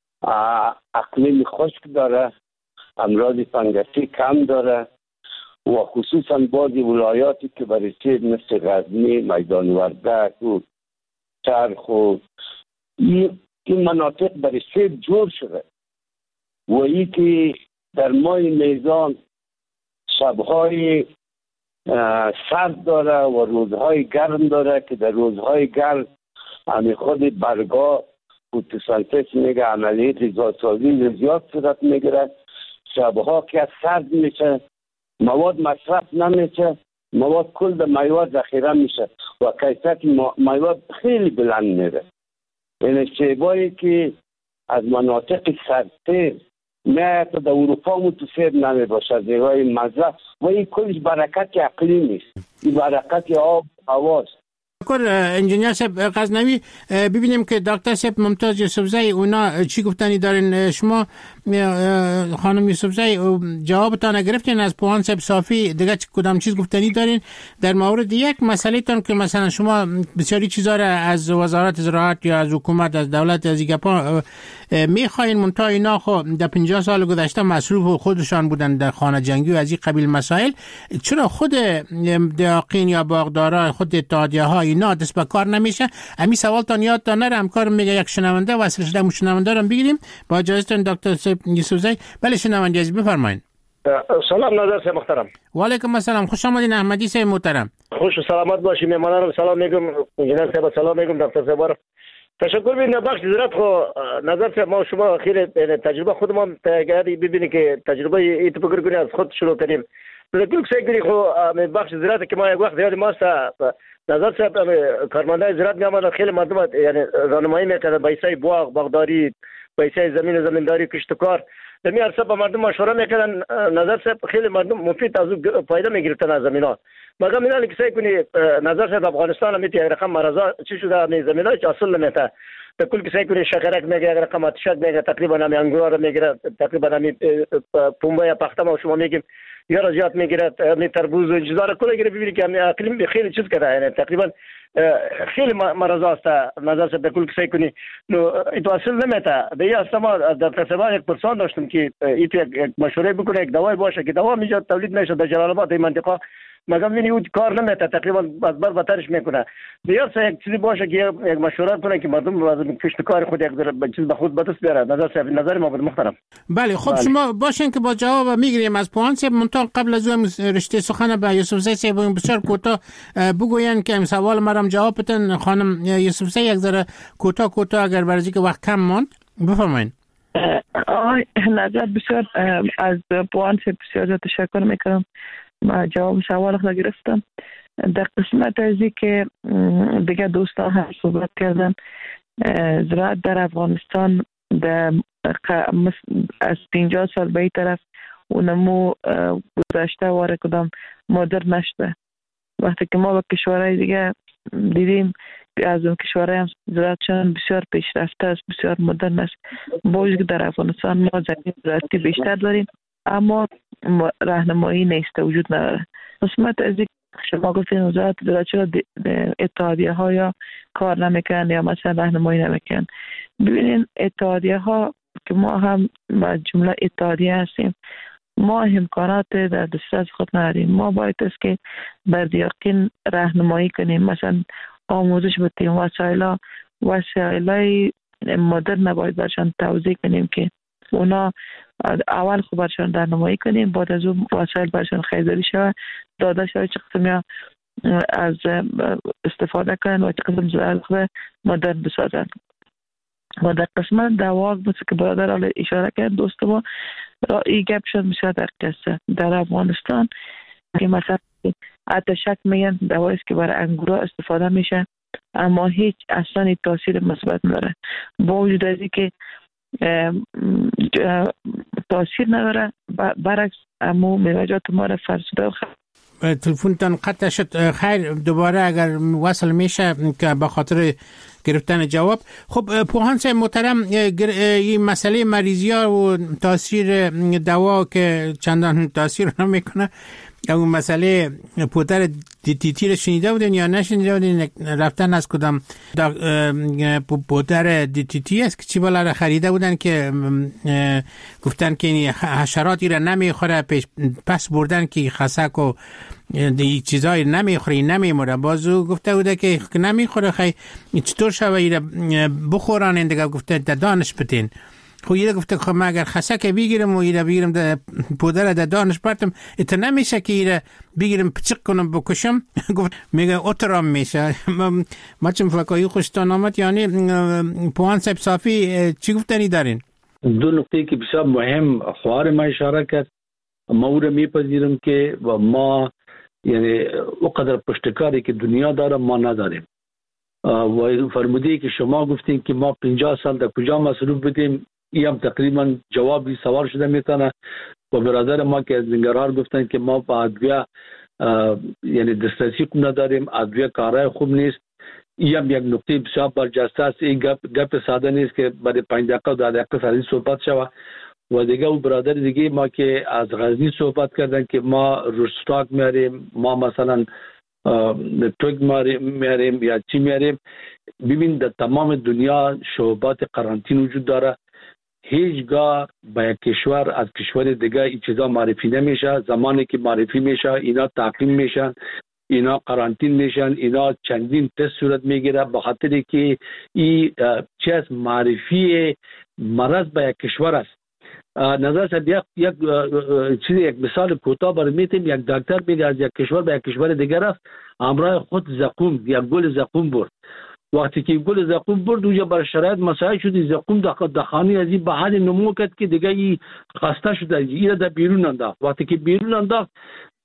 اقلیم خشک داره، امراض فنگسی کم داره و خصوصا بعضی ولایاتی که برای سیب مثل غزنی، میدان وردک و چرخ و این مناطق برای سیب جور شده و این که در ماه میزان شبهای سرد داره و روزهای گرم داره که در روزهای گرم همین خود برگا فوتوسنتز میگه عملیات غذاسازی زیاد صورت میگیره. شبها که سرد میشه مواد مصرف نمیشه، مواد کل در میوه ذخیره میشه و کیفیت میوه خیلی بلند میره. این سیبایی که از مناطق سردتر میاد در اروپا متصیب نمی باشه زیرای مزه و این کلش برکت اقلیمی است، این برکت آب هواست. انجینیر صاحب غزنوی ببینیم که دکتر صاحب ممتاز یوسفزئی اونا چی گفتنی دارین. شما خانم یوسفزئی جوابتان گرفتین از پوهان صاحب صافی دیگه کدام چیز گفتنی دارین در مورد یک مسئله تان که مثلا شما بسیاری چیزا را از وزارت زراعت یا از حکومت از دولت از ایگپا میخواین منتها اینا خو در 50 سال گذشته مصروف خودشان بودن در خانه جنگی و از این قبیل مسائل. چرا خود دقیقین یا باغدارا خود اتحادیه ها اینا دست به کار نمیشه؟ همین سوالتان یادتان نره. همکارم میگه یک شنونده وصل شده مو شنونده رو بگیریم با اجازهتون دکتر صاحب یوسفزئی. بله شنونده عزیز بفرمایید. سلام نظر صاحب محترم. و علیکم السلام، خوش آمدین احمدی صاحب محترم. خوش و سلامت باشید. مهمانان رو سلام میگم، انجینر صاحب سلام میگم، دکتر صاحب تشکر بین بخش زراعت خو نظر صاحب ما شما خیلی تجربه خودمان تگاری ببینید که تجربه ایت بگیر کنید از خود شروع کنیم. لکه سیگری خو بخش زراعت که ما یک وقت یاد ماست نظر صاحب کارمندای زراعت میامدن خیلی مردم یعنی راهنمایی میکردن به ایسای باغداری پیسه زمینداری کشتکار دمی عرصه به مردم مشوره میکردن. نظر صاحب خیلی مردم مفید از فایده میگرفتن از زمینا. مگر میگن که سعی کنی نظر صاحب افغانستان میتی یک رقم مرزا چی شده می زمینای اصل نمیته به کل که سعی کنی شکرک میگه یک رقم اتشک میگه تقریبا هم انگور میگیره تقریبا هم پنبه پخته ما شما میگیم یا رجات میگیره می تربوز و چیزا رو کلا گیره ببینید که اقلیم خیلی چیز کرده یعنی تقریبا خیلی مرزا است نظر صاحب به کل که سعی کنی نو ایتو اصل نمیته دیگه است. ما در تصویر یک پرسان داشتم که ایتو یک مشوره بکنه یک دوای باشه که دوا میجا تولید نشه در جلال آباد این منطقه مگر می‌بینی اون کار نمی‌کنه تقریبا بعد بترش میکنه. دیگه یک چیزی باشه که یک مشوره کنه که مردم از کشتکار خود یک چیز به خود به دست بیاره. نظر ما بود محترم. بله خب بله. شما باشین که با جواب میگیریم از پوهان صاحب منطق قبل از اون رشته سخن به یوسف زی صاحب بسیار کوتاه بگوین که سوال مرام جواب بدن. خانم یوسف زی یک ذره کوتاه اگر برای که وقت کم ماند بفرمایید. نظر بسیار از پوهان صاحب بسیار تشکر میکنم. ما جواب سوال خود گرفتم. در قسمت ازی که دیگه دوستان هم صحبت کردن زراعت در افغانستان از 50 سال به این طرف اونمو گذشته واره کدام مدرن نشده. وقتی که ما با کشورهای دیگه دیدیم از اون کشورهای هم زراعتشان بسیار پیشرفته است، بسیار مدرن است. با وجود که در افغانستان ما زمین زراعتی بیشتر داریم اما راهنمایی نیست، وجود نداره. قسمت از شما گفتین وزارت زراعت چرا اتحادیه ها یا کار نمیکنن یا مثلا راهنمایی نمیکنن. ببینین اتحادیه ها که ما هم جمله اتحادیه هستیم، ما امکانات در دسترس خود نداریم. ما باید است که بردیاقین راهنمایی کنیم، مثلا آموزش بدیم، وسایل مدرن باید برشان توضیح کنیم که اونا اول خوب برشان راهنمایی کنیم، بعد از اون وسایل برشان خریداری شود، داده شود چه قسم یا از استفاده کنن و چه قسم زراعت خود مدرن بسازن. و در قسمت دوا مثل که برادر حالا اشاره کرد دوست ما را این گپ شد بسیار دقیقه در افغانستان که مثلا اتشک میگن دواییست که برای انگورا استفاده میشه اما هیچ اصلا تاثیر مثبت نداره. با وجود از اینکه تاثیر نداره برعکس امو میوه‌جات ما را فرسوده. تلفنتان قطع شد. خیر دوباره اگر وصل میشه که به خاطر گرفتن جواب. خب پوهان صاحب محترم این مسئله مریضی ها و تاثیر دوا که چندان تاثیر نمیکنه، اون مسئله پودر دیتی رو شنیده بودین یا نشنیده بودین؟ رفتن از کدام پودر دیتی است که چی بالا را خریده بودن که گفتن که این حشراتی را نمیخوره، پس بردن که خسک و دی چیزایی نمیخوره نمیموره، بازو گفته بوده که نمیخوره. خیلی چطور شوه بخوران این دیگه گفته دانش بتین. خب یه گفته خب من اگر خسک بگیرم و یه بگیرم پودر در دانش پرتم ات نمیشه که یه بگیرم پچک کنم بکشم. گفت میگه اترام میشه. ما چون فکایی خوشتان آمد. یعنی پوهان صاحب صافی چی گفتنی دارین؟ دو نکته که بسیار مهم خواهر ما اشاره کرد، ما او را میپذیرم که و ما یعنی اقدر پشتکاری که دنیا داره ما نداریم. و فرمودی که شما گفتین که ما 50 سال در کجا مصروف بودیم، این هم تقریبا جوابی سوال شده میتونه. و برادر ما که از نگران گفتن که ما با ادویه یعنی دسترسی خوب نداریم، ادویه کارای خوب نیست. این هم یک نکته بسیار برجسته است. این گپ ساده نیست که برای 5 دقیقه و 10 دقیقه سر این صحبت شود. و دیگه او برادر دیگه ما که از غزنی صحبت کردن که ما روستاک میاریم، ما مثلا توگ میاریم یا چی میاریم. ببین در تمام دنیا شعبات قرنطین وجود داره. هیچگاه با یک کشور از کشور دیگه این چیزا معرفی نمیشه. زمانی که معرفی میشه اینا تعقیم میشن، اینا قرنطین میشن، اینا چندین تست صورت میگیره به خاطر که این چه از معرفی مرض به یک کشور است. نظر صاحب یک مثال کوتاه برای میتیم. یک دکتر میگه از یک کشور به یک کشور دیگر رفت، همراه خود زقوم یک گل زقوم برد. وقتی که گل زقوم برد اونجا بر شرایط مساعد شد، زقوم دخانی از این به حد نمو کرد که دیگه این خسته شد، این در بیرون انداخت. وقتی که بیرون انداخت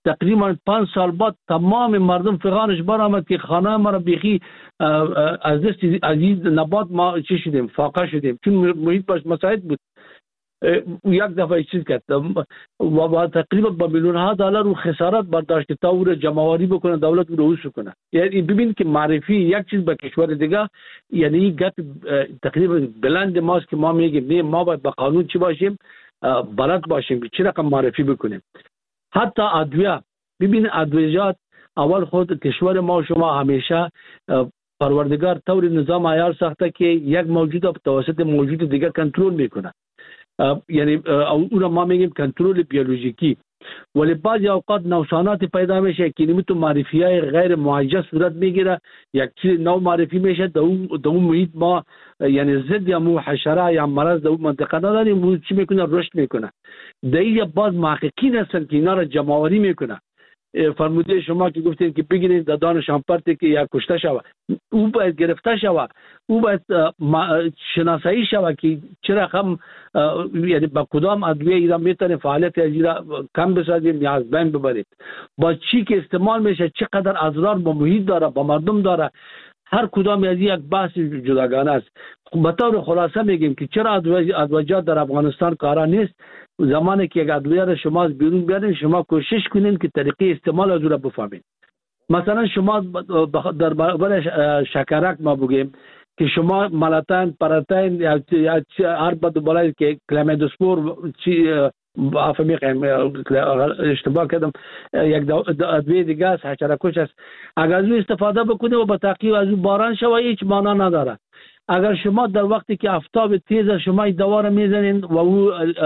تقریبا 5 سال بعد تمام مردم فغانش برآمد که خانه ما را بیخی از دست عزیز نبات ما چی شدیم، فاقه شدیم، چون محیط باش مساعد بود. یک دفعه چیز کرد و تقریبا با میلیون ها دلار و خسارت برداشت تا او را جمع‌آوری بکنه، دولت او را حوصله کنه. یعنی ببین که معرفی یک چیز به کشور دیگه، یعنی گپ تقریبا بلند ماست که ما میگیم نه، ما باید با قانون چی باشیم، بلد باشیم که چه رقم معرفی بکنیم. حتی ادویه، ببین ادویجات اول خود کشور ما شما همیشه پروردگار طور نظام عیار ساخته که یک موجود توسط موجود دیگر کنترل میکنه، یعنی اون ما میگیم کنترل بیولوژیکی. ولی بعضی اوقات نوسانات پیدا میشه که نمیتون معرفی‌های غیر معجز صورت میگیره، یک چیز نو معرفی میشه در اون محیط ما، یعنی ضد یا مو حشره یا مرض در اون منطقه نداریم، اون چی میکنه رشد میکنه. دیگه باز محققین هستن که اینا را جمع‌آوری میکنه. فرموده شما که گفتید که بگیرید دادان شامپرت که یا کشته شود، او باید گرفته شود، او باید شناسایی شود که چرا هم یعنی با کدام ادویه ایران میتونه فعالیت ایران کم بسازیم یا از بین ببرید، با چی که استعمال میشه، چقدر اضرار با محیط داره، با مردم داره. هر کدام از یک بحث جداگانه است. به طور خلاصه میگیم که چرا ادویجات در افغانستان کارا نیست. زمانی که یک ادویه را شما از بیرون بیارین، شما کوشش کنین که طریقه استعمال از او را بفهمین. مثلا شما در برابر شکرک ما بگیم که شما ملاتین، پاراتین یا هر بدبلایی که کلامیدوسپور چی افهمیم اشتباه کردم، یک ادویه دیگه است، حشره‌کش است. اگر از او استفاده بکنید و با تحقیق از او باران شود، هیچ معنا نداره. اگر شما در وقتی که آفتاب تیز شما این دوا را میزنین و او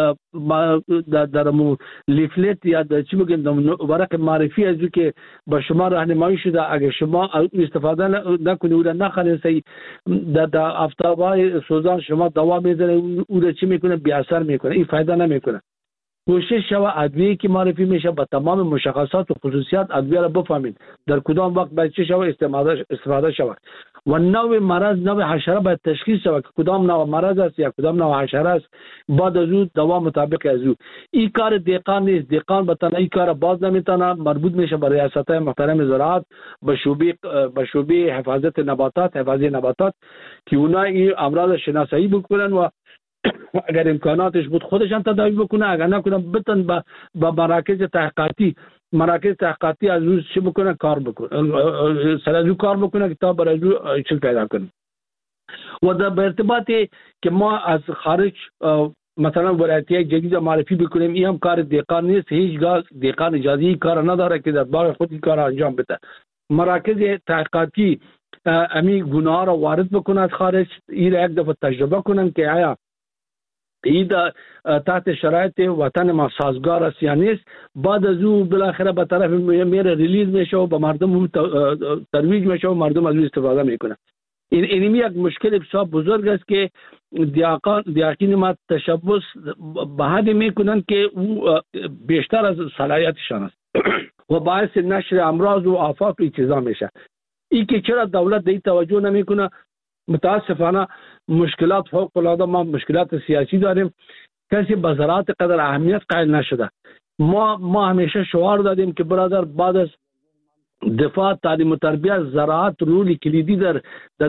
در لیفلت یا در چی بگیم ورق معرفی از او که با شما راهنمایی شده، اگر شما استفاده نکنید او را نخرید، در آفتاب‌های سوزان شما دوا میزنید، او را چی میکنه؟ بی اثر میکنه، این فایده نمیکنه. کوشش شود ادویه که معرفی میشه با تمام مشخصات و خصوصیات ادویه را بفهمید، در کدام وقت باید چه شود استفاده شود و نوع مرض، نوع حشره باید تشخیص شود که کدام نوع مرض است یا کدام نوع حشره است، بعد از او دوا مطابق از او. این کار دهقان نیست، دهقان به تنهایی کار باز نمیتونه، مربوط میشه به ریاست‌های محترم زراعت، به شعبه حفاظت نباتات که اونا این امراض شناسایی بکنن و اگر امکاناتش بود خودشان تداوی بکنه، اگر نکنه بتن با مراکز تحقیقاتی از روز چی بکنه، کار بکنه، سر از کار بکنه که تا برای از چیز پیدا کنه. و در ارتباطی که ما از خارج مثلا ورایتی جدید معرفی بکنیم، این هم کار دهقان نیست. هیچ دهقان اجازه کار نداره که در باغ خود کار انجام بده. مراکز تحقیقاتی امی گناه را وارد بکنه از خارج، این را یک دفعه تجربه کنن که آیا این تحت شرایط وطن ما سازگار است یا نیست. بعد از او بالاخره به طرف میره ریلیز میشه و به مردم ترویج میشه و مردم از او استفاده میکنه. این یک مشکل بسیار بزرگ است که دیاقین ما تشبث به حدی میکنن که او بیشتر از صلاحیتشان است و باعث نشر امراض و آفات و چیزا میشه. این که چرا دولت به این توجه نمیکنه؟ متاسفانه مشکلات فوق العاده، ما مشکلات سیاسی داریم، کسی به زراعت قدر اهمیت قائل نشده. ما همیشه شعار دادیم که برادر بعد از دفاع، تعلیم و تربیت، زراعت رولی کلیدی در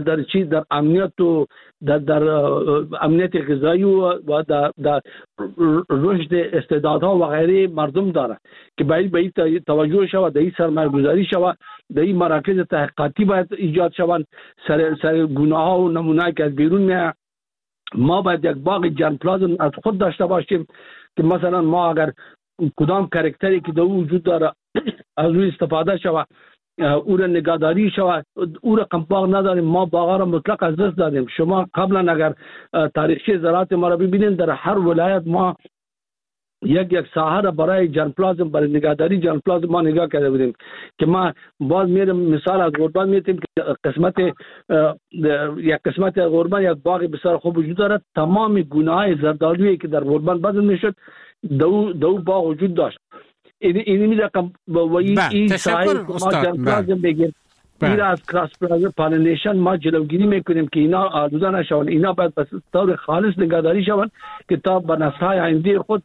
امنیت و در امنیت غذایی و در رشد استعدادها و غیره مردم داره که باید به این توجه شود، در این سرمایه‌گذاری شود، در این مراکز تحقیقاتی باید ایجاد شوند. سر گناه و نمونه‌ای که از بیرون میاد، ما باید یک باغ جرمپلازم از خود داشته باشیم که مثلا ما اگر کدام کاراکتری که در وجود داره از او استفاده شود، او را نگهداری شود، او را باغ نداریم، ما باغ را مطلق از دست دادیم. شما قبلا اگر تاریخچه زراعت ما را ببینید، در هر ولایت ما یک ساحه را برای جرمپلازم، برای نگهداری جرمپلازم ما نگاه کرده بودیم که ما باز میرم مثال از غربان میتیم که یک قسمت غربان یک باغ بسیار خوب وجود دارد، تمام گونه‌های زردآلویی که در غربان بدل میشد دو باغ وجود داشت. این رقم و این ساحه ما جرمپلازم بگیر، این از کراس پالینیشن ما جلوگیری میکنیم که اینا آلوده نشون. اینا باید به طور خالص نگهداری شوند که تا به نسل‌های آینده خود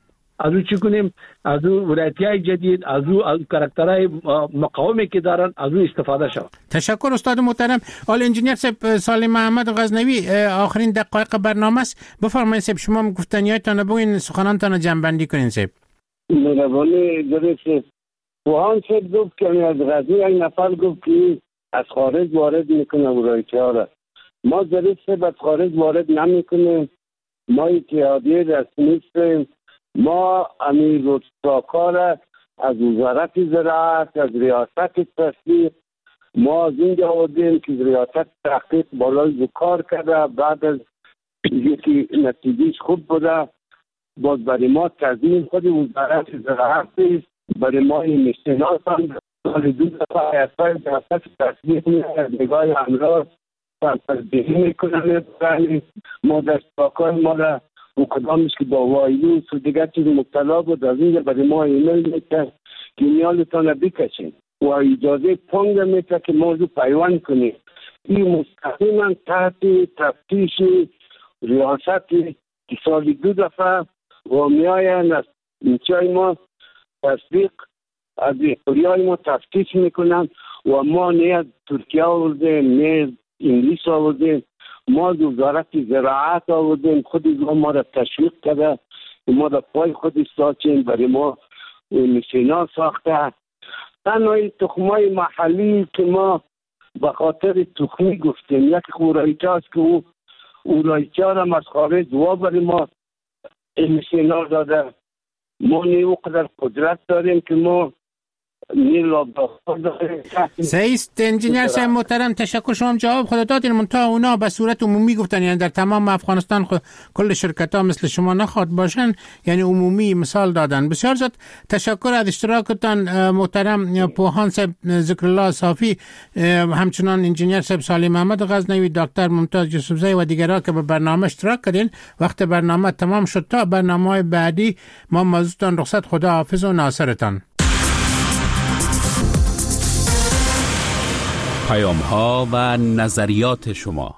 از او چی کنیم، از او ولایت‌های جدید، از او کاراکترهای مقاومی که دارن از او استفاده شود. تشکر استاد محترم. آل انجینیر صاحب سالم محمد غزنوی، آخرین دقایق برنامه است، بفرمایید صاحب شما گفتنیاتتان بگوین، سخنانتان جمع‌بندی کنین صاحب. مهربانی درسته. پوهان صاحب گفت که از غزنی یک نفر گفت که از خارج وارد میکنه ولایت‌ها را. ما درسته از خارج وارد نمیکنیم، ما اتحادیه رسمی هستیم. ما امیر رستاکار از وزارت زراعت، از ریاست تصدیق ما از اینجا آوردیم که ریاست تحقیق بالای کار کرده، بعد از یکی نتیجهش خوب بوده باز برای ما تضمین خود وزارت زراعت است. برای ما این مشتناس هم سال 2 دفعه اصفای ریاست تصدیق میاد نگاه امراض فرپردهی میکنن. ما دستاکار ما را و کدامش که با وایروس و دیگر چیز مبتلا بود از اینجا برای ما ایمیل میکرد که نیالتان بکشید و اجازه پانگ میکرد که موضوع پیوند کنید. این مستقیما تحت تفتیش ریاست که سالی 2 دفعه و میاین از اینچای ما تصدیق از ایقوریای ما تفتیش میکنن و ما نه از ترکیه آوردیم نه انگلیس آوردیم، ما وزارت زراعت آوردیم، خود ما را تشویق کرده، ما را پای خود استاچیم، برای ما مشینا ساخته. تنهای تخمای محلی که ما به خاطر تخمی گفتیم، یک خورایچه است که او اورایچه را از خارج و برای ما مشینا داده. ما نیو قدر قدرت داریم که ما سیست انجینیر صاحب محترم، تشکر. شما جواب خود دادین، منتها اونا به صورت عمومی گفتن، یعنی در تمام افغانستان کل شرکت ها مثل شما نخواد باشن، یعنی عمومی مثال دادن. بسیار زیاد تشکر از اشتراکتان محترم پوهان صاحب ذکرالله صافی، همچنان انجینیر صاحب سالم محمد غزنوی، دکتر ممتاز یوسفزی و دیگرها که به برنامه اشتراک کردین. وقت برنامه تمام شد، تا برنامه بعدی ما موضوعتان رخصت، خدا حافظ و ناصرتان. پیام‌ها و نظریات شما.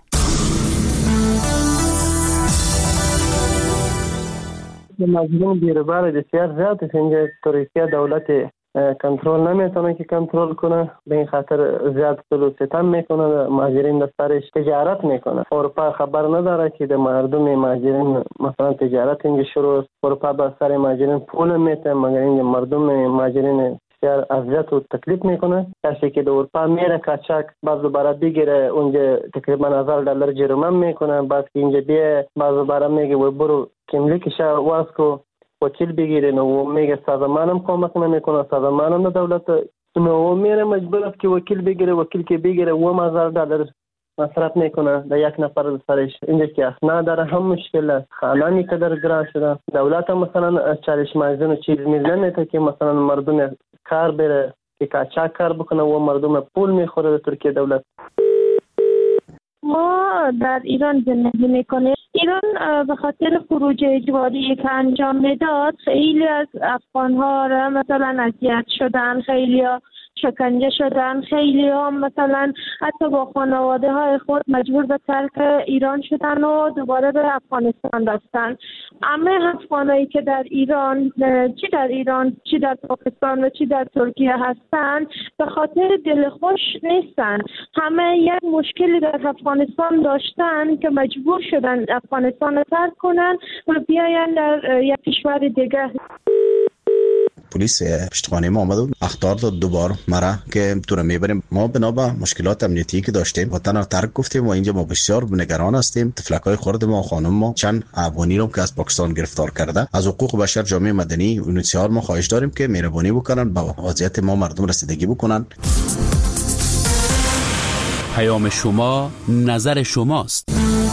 مظلوم بیروبار بسیار زیاد است. اینجا ترکیه دولت کنترل نمیتونه که کنترل کنه، به این خاطر زیاد ظلم و ستم میکنه، مهاجرین در سرش تجارت میکنه. اروپا خبر نداره که در مردم مهاجرین مثلا تجارت اینجا شروع است. اروپا به سر مهاجرین پول میده، مگر اینجا مردم مهاجرین بسیار اذیت و تکلیف میکنه. کسی که در اروپا میره کاچاک باز دوباره بگیره، اونجا تقریبا $1000 جریمه میکنه. بعد که اینجا بیه باز دوباره میگه و برو کملیکش واس کو وکیل بگیرین و میگه سازمانم کمک نمیکنه، سازمانم دولت نو میره مجبور است که وکیل بگیره. وکیل که بگیره $1000 مصرف میکنه در یک نفر سرش. اینجا که اسناد داره هم مشکل است، خانانی که در گران شده. دولت مثلا چالش مازن و چیز میزنه که مثلا مردم کار بره که کاچاک کار بکنه و مردم پول میخوره در ترکیه دولت. ما در ایران زندگی میکنیم. ایران به خاطر خروج اجباری که انجام میداد خیلی از افغان‌ها را مثلا اذیت شدن، خیلی ها شکنجه شدن، خیلی ها مثلا حتی با خانواده های خود مجبور به ترک ایران شدن و دوباره به افغانستان رفتن. همه افغانایی که در ایران، چی در پاکستان و چی در ترکیه هستند، به خاطر دلخوش نیستن. همه یک مشکلی در افغانستان داشتن که مجبور شدن افغانستان رو ترک کنن و بیاین در یک کشور دیگه. پلیس پشتخانه ما آمد و اخطار داد دوبار مرا که تو رو میبریم. ما بنا به مشکلات امنیتی که داشتیم وطن رو ترک گفتیم و اینجا ما بسیار نگران هستیم. تفلکای خرد ما و خانم ما چند افغانی رو که از پاکستان گرفتار کرده. از حقوق بشر، جامعه مدنی و UNHCR ما خواهش داریم که مهربانی بکنن با وضعیت ما مردم رسیدگی بکنن. پیام شما نظر شماست.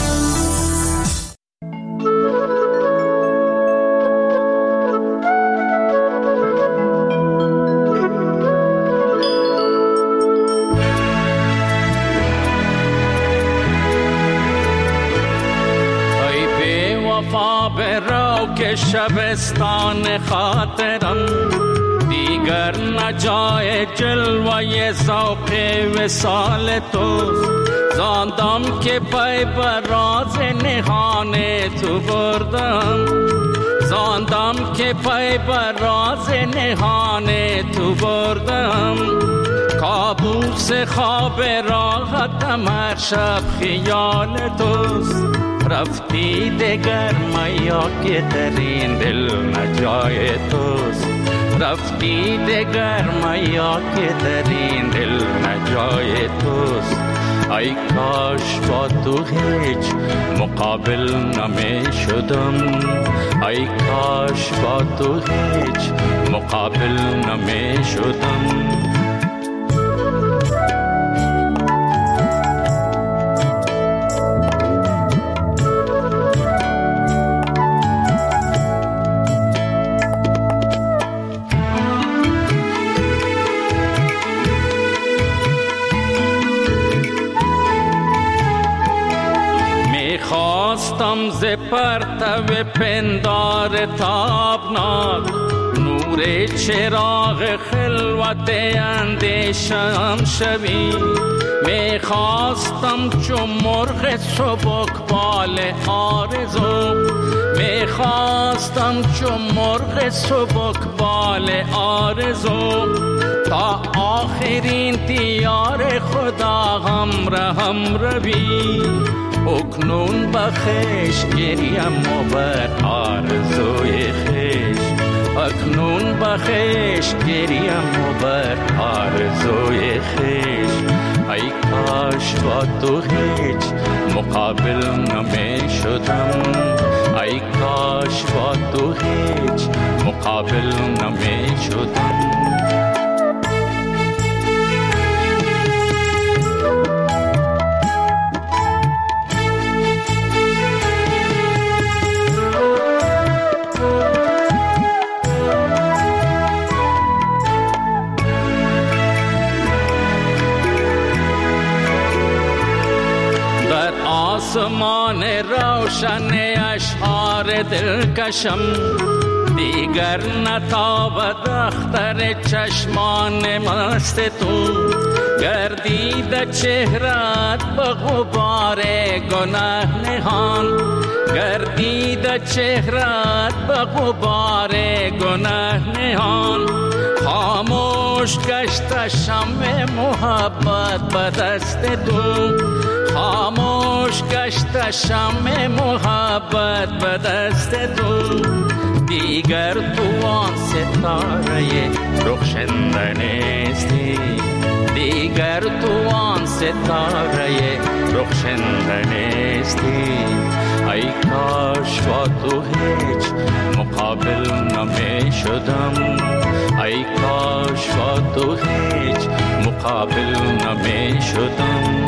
شبستان خاطرم دیگر نجای جلوه ذوق وصال تو، زاندم که پای بر راز نهان تو بردم، زان زاندم که پای بر راز نهان تو بردم، کابوس خواب راحتم هر شب خیال توست. رفتی دگر میا که در این دل نجای توست، رفتی دگر میا که در این دل نجای توست. ای کاش با تو هیچ مقابل نمی شدم، ای کاش با تو هیچ مقابل نمی شدم. خواستم ز پرتو پندار تابناک، نور چراغ خلوت اندیشم شوی. می خواستم چون مرغ سبکبال آرزو، می خواستم چون مرغ سبکبال آرزو، تا آخرین دیار خدا هم روی. اکنون بخش گریم و بر آرزوی خیش، اکنون بخش گریم و بر آرزوی خیش. ای کاش با تو هیچ مقابل نمی شدم، ای کاش با تو هیچ مقابل نمی شدم. آسمان روشن اشعار دلکشم، دیگر نتابد اختر چشمان مست تو. گردید چهرت به غبار گناه نهان، گردید چهرت به غبار گناه نهان. خاموش گشت شمع محبت به دست تو، خاموش گشت شمع محبت به دست تو. دیگر تو آن ستاره رخشنده نیستی، دیگر تو آن ستاره رخشنده نیستی. ای کاش با تو هیچ مقابل نمی شدم، ای کاش با تو هیچ مقابل نمی شدم.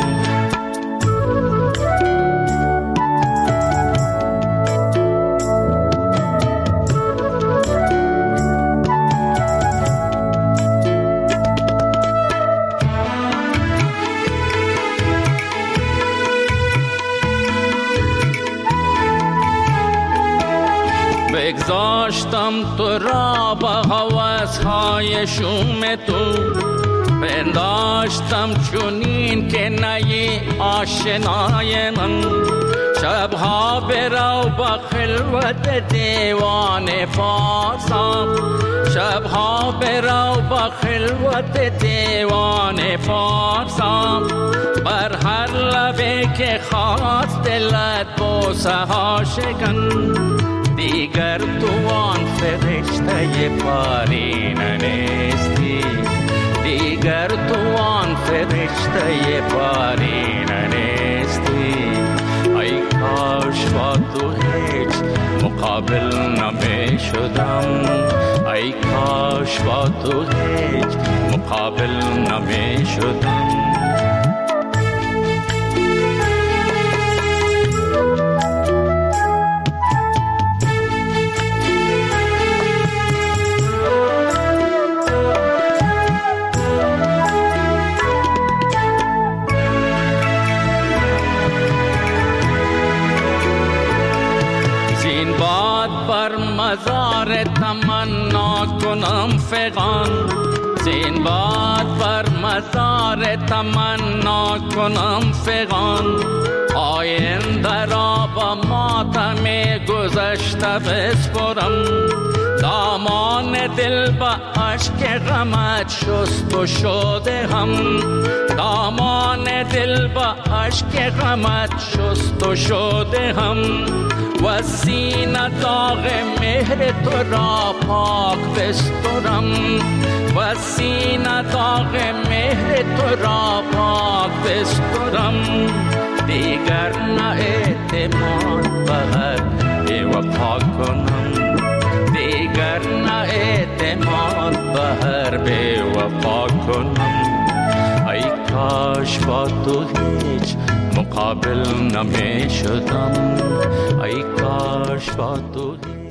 بگذاشتم تو را با هوس‌های شوم تو، پنداشتم چونین که نی آشنای من. شبها برو با خلوت دیوان فارسم، شبها برو با خلوت دیوان فارسم. بر هر لبه که خواست دلت بوسه ها شکن، دیگر تو آن فرشته پارینه نیستی، دیگر تو آن فرشته پارینه نیستی. ای کاش با تو هیچ مقابل نمی شدم، ای کاش با تو هیچ مقابل نمی شدم. مزار تمنا کنم فغان، زین باد بر مزار تمنا کنم فغان. آینده را با ماتم گذشته بسپرم، دامان دل با عشق غمت شست و شده هم، دامان دل با عشق غمت شست و شده هم، و سینه داغ مهر تو را پاک بسترم، و سینه داغ مهر تو را پاک بسترم، دیگر نه اعتماد بهر بی وفا کنم، دیگر نه اعتماد بهر بی وفا کنم. ای کاش با تو هیچ مقابل نمی شدم، ای کاش با تو